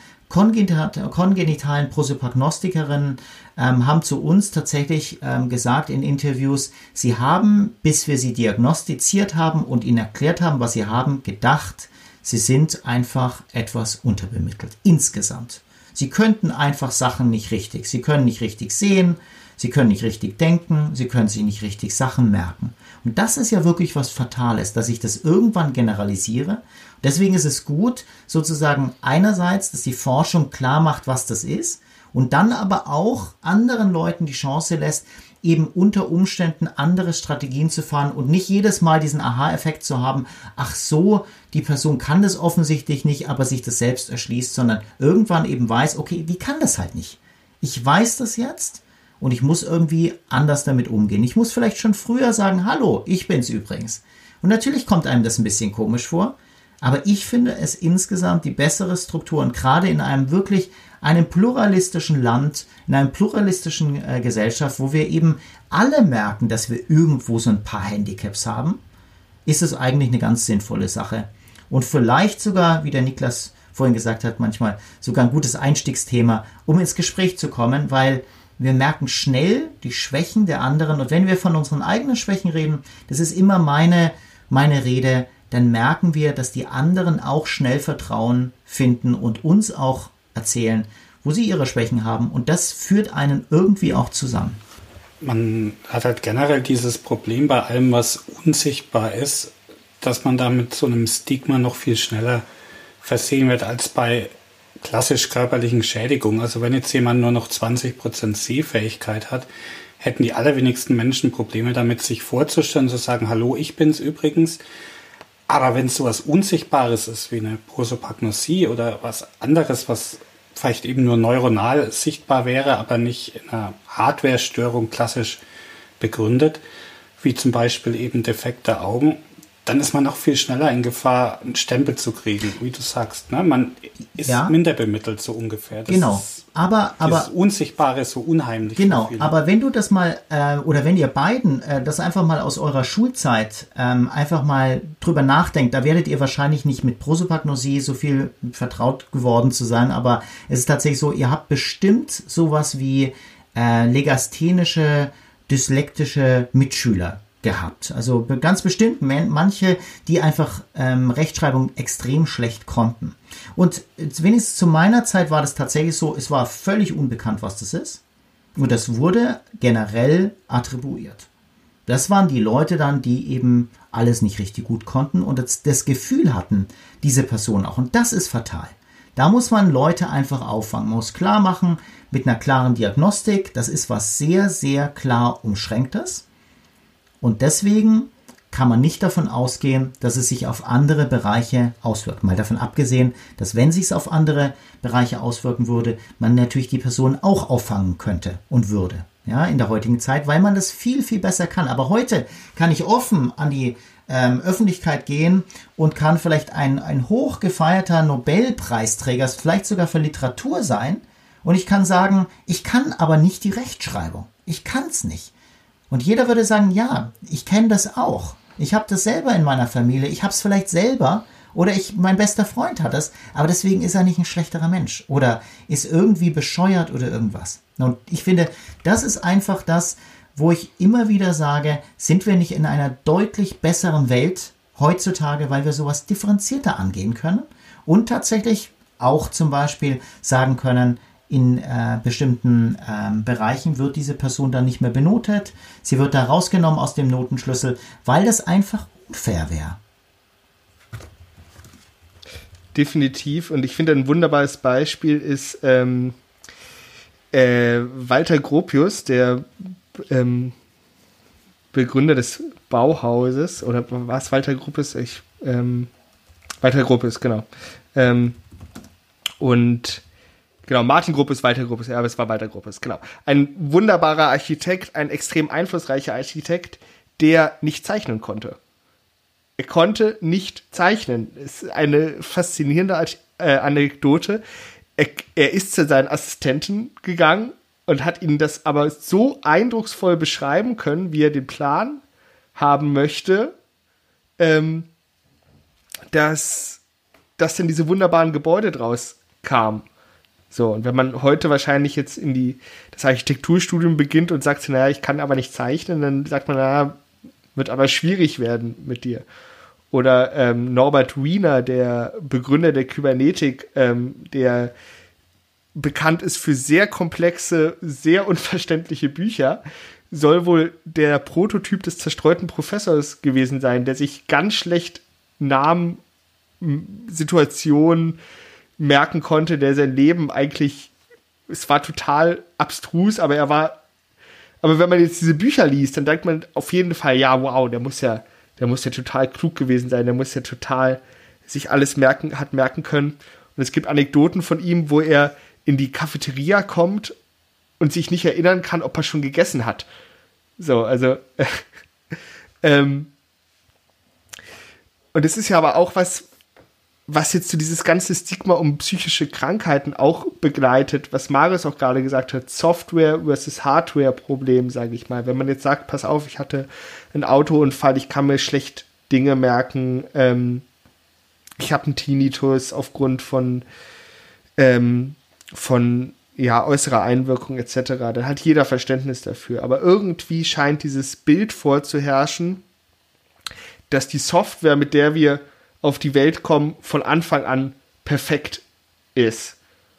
kongenitalen Prosopagnostikerinnen ähm, haben zu uns tatsächlich ähm, gesagt in Interviews, sie haben, bis wir sie diagnostiziert haben und ihnen erklärt haben, was sie haben, gedacht, sie sind einfach etwas unterbemittelt, insgesamt. Sie könnten einfach Sachen nicht richtig, sie können nicht richtig sehen, sie können nicht richtig denken, sie können sich nicht richtig Sachen merken. Und das ist ja wirklich was Fatales, dass ich das irgendwann generalisiere. Deswegen ist es gut, sozusagen einerseits, dass die Forschung klar macht, was das ist und dann aber auch anderen Leuten die Chance lässt, eben unter Umständen andere Strategien zu fahren und nicht jedes Mal diesen Aha-Effekt zu haben, ach so, die Person kann das offensichtlich nicht, aber sich das selbst erschließt, sondern irgendwann eben weiß, okay, die kann das halt nicht. Ich weiß das jetzt und ich muss irgendwie anders damit umgehen. Ich muss vielleicht schon früher sagen, hallo, ich bin's übrigens. Und natürlich kommt einem das ein bisschen komisch vor, aber ich finde es insgesamt die bessere Struktur und gerade in einem wirklich einem pluralistischen Land, in einer pluralistischen äh, Gesellschaft, wo wir eben alle merken, dass wir irgendwo so ein paar Handicaps haben, ist es eigentlich eine ganz sinnvolle Sache. Und vielleicht sogar, wie der Niklas vorhin gesagt hat, manchmal sogar ein gutes Einstiegsthema, um ins Gespräch zu kommen, weil wir merken schnell die Schwächen der anderen und wenn wir von unseren eigenen Schwächen reden, das ist immer meine, meine Rede, dann merken wir, dass die anderen auch schnell Vertrauen finden und uns auch erzählen, wo sie ihre Schwächen haben. Und das führt einen irgendwie auch zusammen. Man hat halt generell dieses Problem bei allem, was unsichtbar ist, dass man da mit so einem Stigma noch viel schneller versehen wird als bei klassisch körperlichen Schädigungen. Also wenn jetzt jemand nur noch zwanzig Prozent Sehfähigkeit hat, hätten die allerwenigsten Menschen Probleme damit, sich vorzustellen, zu sagen, hallo, ich bin's übrigens. Aber wenn es sowas Unsichtbares ist, wie eine Prosopagnosie oder was anderes, was vielleicht eben nur neuronal sichtbar wäre, aber nicht in einer Hardware-Störung klassisch begründet, wie zum Beispiel eben defekte Augen, dann ist man auch viel schneller in Gefahr, einen Stempel zu kriegen, wie du sagst. Ne? Man ist ja minder bemittelt, so ungefähr. Das genau, ist, aber... aber Unsichtbare ist so unheimlich. Genau, aber wenn du das mal, äh, oder wenn ihr beiden äh, das einfach mal aus eurer Schulzeit ähm, einfach mal drüber nachdenkt, da werdet ihr wahrscheinlich nicht mit Prosopagnosie so viel vertraut geworden zu sein, aber es ist tatsächlich so, ihr habt bestimmt sowas wie äh, legasthenische, dyslektische Mitschüler gehabt. Also ganz bestimmt manche, die einfach ähm, Rechtschreibung extrem schlecht konnten. Und wenigstens zu meiner Zeit war das tatsächlich so, es war völlig unbekannt, was das ist. Und das wurde generell attribuiert. Das waren die Leute dann, die eben alles nicht richtig gut konnten und das, das Gefühl hatten, diese Person auch. Und das ist fatal. Da muss man Leute einfach auffangen. Man muss klar machen, mit einer klaren Diagnostik, das ist was sehr, sehr klar Umschränktes. Und deswegen kann man nicht davon ausgehen, dass es sich auf andere Bereiche auswirkt. Mal davon abgesehen, dass wenn es sich auf andere Bereiche auswirken würde, man natürlich die Person auch auffangen könnte und würde. Ja, in der heutigen Zeit, weil man das viel, viel besser kann. Aber heute kann ich offen an die ähm, Öffentlichkeit gehen und kann vielleicht ein, ein hochgefeierter Nobelpreisträger, vielleicht sogar für Literatur sein. Und ich kann sagen, ich kann aber nicht die Rechtschreibung. Ich kann es nicht. Und jeder würde sagen, ja, ich kenne das auch. Ich habe das selber in meiner Familie. Ich habe es vielleicht selber oder ich, mein bester Freund hat es. Aber deswegen ist er nicht ein schlechterer Mensch oder ist irgendwie bescheuert oder irgendwas. Und ich finde, das ist einfach das, wo ich immer wieder sage, sind wir nicht in einer deutlich besseren Welt heutzutage, weil wir sowas differenzierter angehen können und tatsächlich auch zum Beispiel sagen können, in äh, bestimmten ähm, Bereichen wird diese Person dann nicht mehr benotet. Sie wird da rausgenommen aus dem Notenschlüssel, weil das einfach unfair wäre. Definitiv. Und ich finde, ein wunderbares Beispiel ist ähm, äh, Walter Gropius, der ähm, Begründer des Bauhauses. Oder war es Walter Gropius? Ich, ähm, Walter Gropius, genau. Ähm, und Genau, Martin Gropius, Walter Gropius, ja, aber es war Walter Gropius, genau. Ein wunderbarer Architekt, ein extrem einflussreicher Architekt, der nicht zeichnen konnte. Er konnte nicht zeichnen. Das ist eine faszinierende äh, Anekdote. Er, er ist zu seinen Assistenten gegangen und hat ihnen das aber so eindrucksvoll beschreiben können, wie er den Plan haben möchte, ähm, dass, dass dann diese wunderbaren Gebäude draus kamen. So, und wenn man heute wahrscheinlich jetzt in die, das Architekturstudium beginnt und sagt, naja, ich kann aber nicht zeichnen, dann sagt man, naja, wird aber schwierig werden mit dir. Oder ähm, Norbert Wiener, der Begründer der Kybernetik, ähm, der bekannt ist für sehr komplexe, sehr unverständliche Bücher, soll wohl der Prototyp des zerstreuten Professors gewesen sein, der sich ganz schlecht Namen, Situationen merken konnte, der sein Leben eigentlich, es war total abstrus, aber er war, aber wenn man jetzt diese Bücher liest, dann denkt man auf jeden Fall, ja, wow, der muss ja, der muss ja total klug gewesen sein, der muss ja total sich alles merken, hat merken können. Und es gibt Anekdoten von ihm, wo er in die Cafeteria kommt und sich nicht erinnern kann, ob er schon gegessen hat. So, also, ähm, und es ist ja aber auch was, was jetzt so dieses ganze Stigma um psychische Krankheiten auch begleitet, was Marius auch gerade gesagt hat, Software versus Hardware-Problem, sage ich mal. Wenn man jetzt sagt, pass auf, ich hatte einen Autounfall, ich kann mir schlecht Dinge merken, ähm, ich habe einen Tinnitus aufgrund von, ähm, von ja, äußerer Einwirkung et cetera, dann hat jeder Verständnis dafür. Aber irgendwie scheint dieses Bild vorzuherrschen, dass die Software, mit der wir auf die Welt kommen, von Anfang an perfekt ist.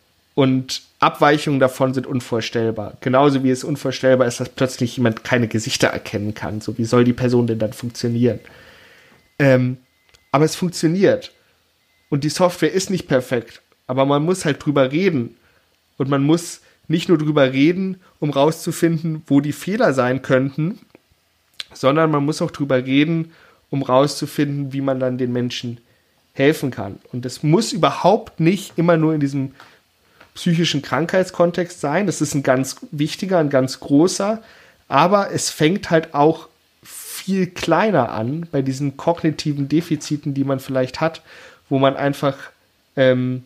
Und Abweichungen davon sind unvorstellbar. Genauso wie es unvorstellbar ist, dass plötzlich jemand keine Gesichter erkennen kann. So, wie soll die Person denn dann funktionieren? Ähm, aber es funktioniert. Und die Software ist nicht perfekt. Aber man muss halt drüber reden. Und man muss nicht nur drüber reden, um rauszufinden, wo die Fehler sein könnten, sondern man muss auch drüber reden, um rauszufinden, wie man dann den Menschen helfen kann. Und das muss überhaupt nicht immer nur in diesem psychischen Krankheitskontext sein. Das ist ein ganz wichtiger, ein ganz großer. Aber es fängt halt auch viel kleiner an, bei diesen kognitiven Defiziten, die man vielleicht hat, wo man einfach ähm,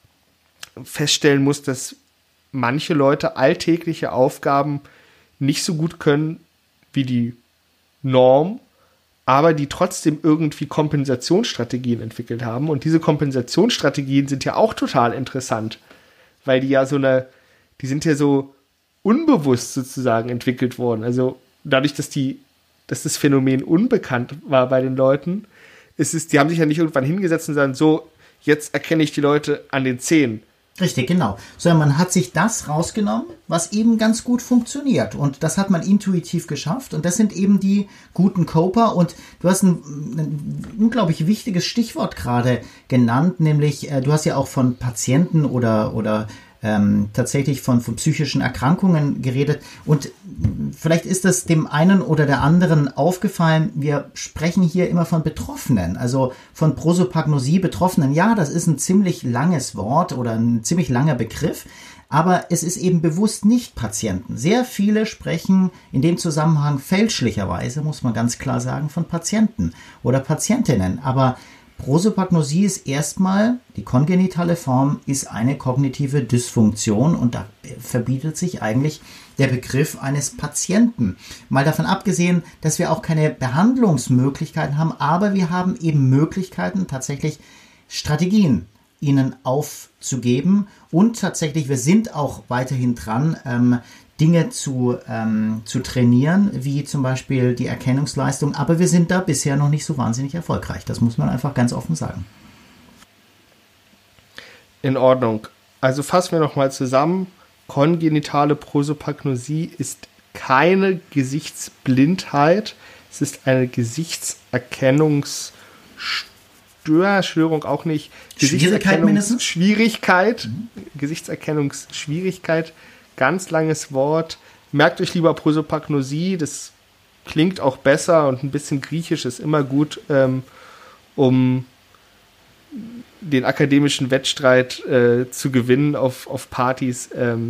feststellen muss, dass manche Leute alltägliche Aufgaben nicht so gut können wie die Norm, aber die trotzdem irgendwie Kompensationsstrategien entwickelt haben. Und diese Kompensationsstrategien sind ja auch total interessant, weil die ja so eine, die sind ja so unbewusst sozusagen entwickelt worden. Also dadurch, dass die, dass das Phänomen unbekannt war bei den Leuten, ist es, die haben sich ja nicht irgendwann hingesetzt und sagen, so, jetzt erkenne ich die Leute an den Zähnen. Richtig, genau. Sondern man hat sich das rausgenommen, was eben ganz gut funktioniert. Und das hat man intuitiv geschafft. Und das sind eben die guten Coper. Und du hast ein, ein unglaublich wichtiges Stichwort gerade genannt, nämlich äh, du hast ja auch von Patienten oder, oder ähm, tatsächlich von, von psychischen Erkrankungen geredet. Und vielleicht ist das dem einen oder der anderen aufgefallen. Wir sprechen hier immer von Betroffenen, also von Prosopagnosie Betroffenen. Ja, das ist ein ziemlich langes Wort oder ein ziemlich langer Begriff, aber es ist eben bewusst nicht Patienten. Sehr viele sprechen in dem Zusammenhang fälschlicherweise, muss man ganz klar sagen, von Patienten oder Patientinnen. Aber Prosopagnosie ist erstmal, die kongenitale Form ist eine kognitive Dysfunktion und da verbietet sich eigentlich der Begriff eines Patienten. Mal davon abgesehen, dass wir auch keine Behandlungsmöglichkeiten haben, aber wir haben eben Möglichkeiten, tatsächlich Strategien ihnen aufzugeben und tatsächlich, wir sind auch weiterhin dran, ähm, Dinge zu, ähm, zu trainieren, wie zum Beispiel die Erkennungsleistung, aber wir sind da bisher noch nicht so wahnsinnig erfolgreich. Das muss man einfach ganz offen sagen. In Ordnung. Also fassen wir nochmal zusammen. Kongenitale Prosopagnosie ist keine Gesichtsblindheit. Es ist eine Gesichtserkennungsstörung, auch nicht. Schwierigkeit mindestens? Schwierigkeit. Mhm. Gesichtserkennungsschwierigkeit. Ganz langes Wort. Merkt euch lieber Prosopagnosie, das klingt auch besser und ein bisschen griechisch ist immer gut, ähm, um den akademischen Wettstreit äh, zu gewinnen auf, auf Partys. Ähm,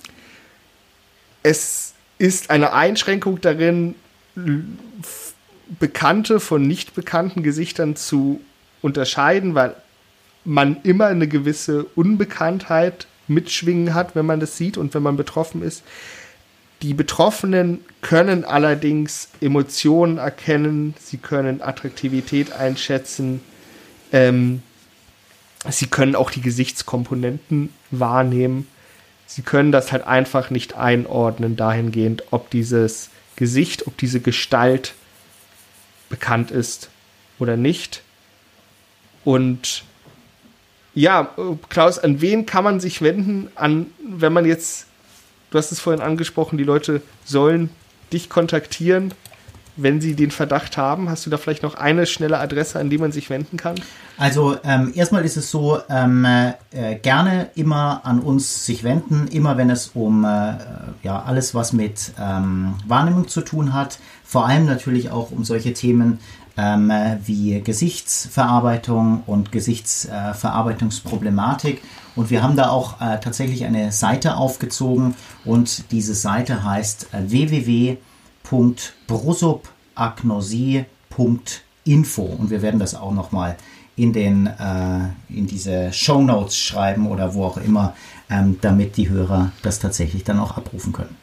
es ist eine Einschränkung darin, f- bekannte von nicht bekannten Gesichtern zu unterscheiden, weil man immer eine gewisse Unbekanntheit mitschwingen hat, wenn man das sieht und wenn man betroffen ist. Die Betroffenen können allerdings Emotionen erkennen, sie können Attraktivität einschätzen, ähm, sie können auch die Gesichtskomponenten wahrnehmen. Sie können das halt einfach nicht einordnen dahingehend, ob dieses Gesicht, ob diese Gestalt bekannt ist oder nicht. Und ja, Klaus, an wen kann man sich wenden, an, wenn man jetzt, du hast es vorhin angesprochen, die Leute sollen dich kontaktieren, wenn sie den Verdacht haben. Hast du da vielleicht noch eine schnelle Adresse, an die man sich wenden kann? Also ähm, erstmal ist es so, ähm, äh, gerne immer an uns sich wenden, immer wenn es um äh, ja, alles, was mit ähm, Wahrnehmung zu tun hat, vor allem natürlich auch um solche Themen ähm, wie Gesichtsverarbeitung und Gesichtsverarbeitungsproblematik. Äh, und wir haben da auch äh, tatsächlich eine Seite aufgezogen und diese Seite heißt äh, w w w punkt brusubagnosie punkt info und wir werden das auch nochmal in den äh, in diese Shownotes schreiben oder wo auch immer, ähm, damit die Hörer das tatsächlich dann auch abrufen können.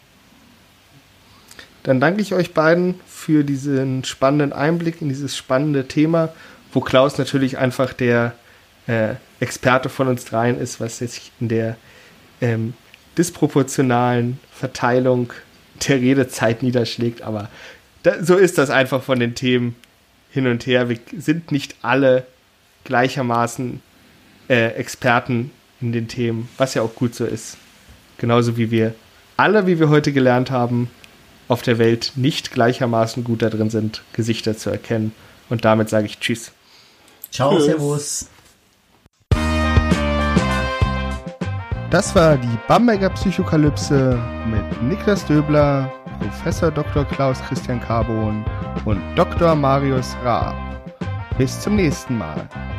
Dann danke ich euch beiden für diesen spannenden Einblick in dieses spannende Thema, wo Klaus natürlich einfach der äh, Experte von uns dreien ist, was sich in der ähm, disproportionalen Verteilung der Redezeit niederschlägt, aber da, so ist das einfach von den Themen hin und her. Wir sind nicht alle gleichermaßen äh, Experten in den Themen, was ja auch gut so ist. Genauso wie wir alle, wie wir heute gelernt haben, auf der Welt nicht gleichermaßen gut da drin sind, Gesichter zu erkennen. Und damit sage ich Tschüss. Ciao, Tschüss. Servus. Das war die Bamberger Psychokalypse mit Niklas Döbler, Professor Doktor Klaus Christian Carbon und Doktor Marius Raab. Bis zum nächsten Mal.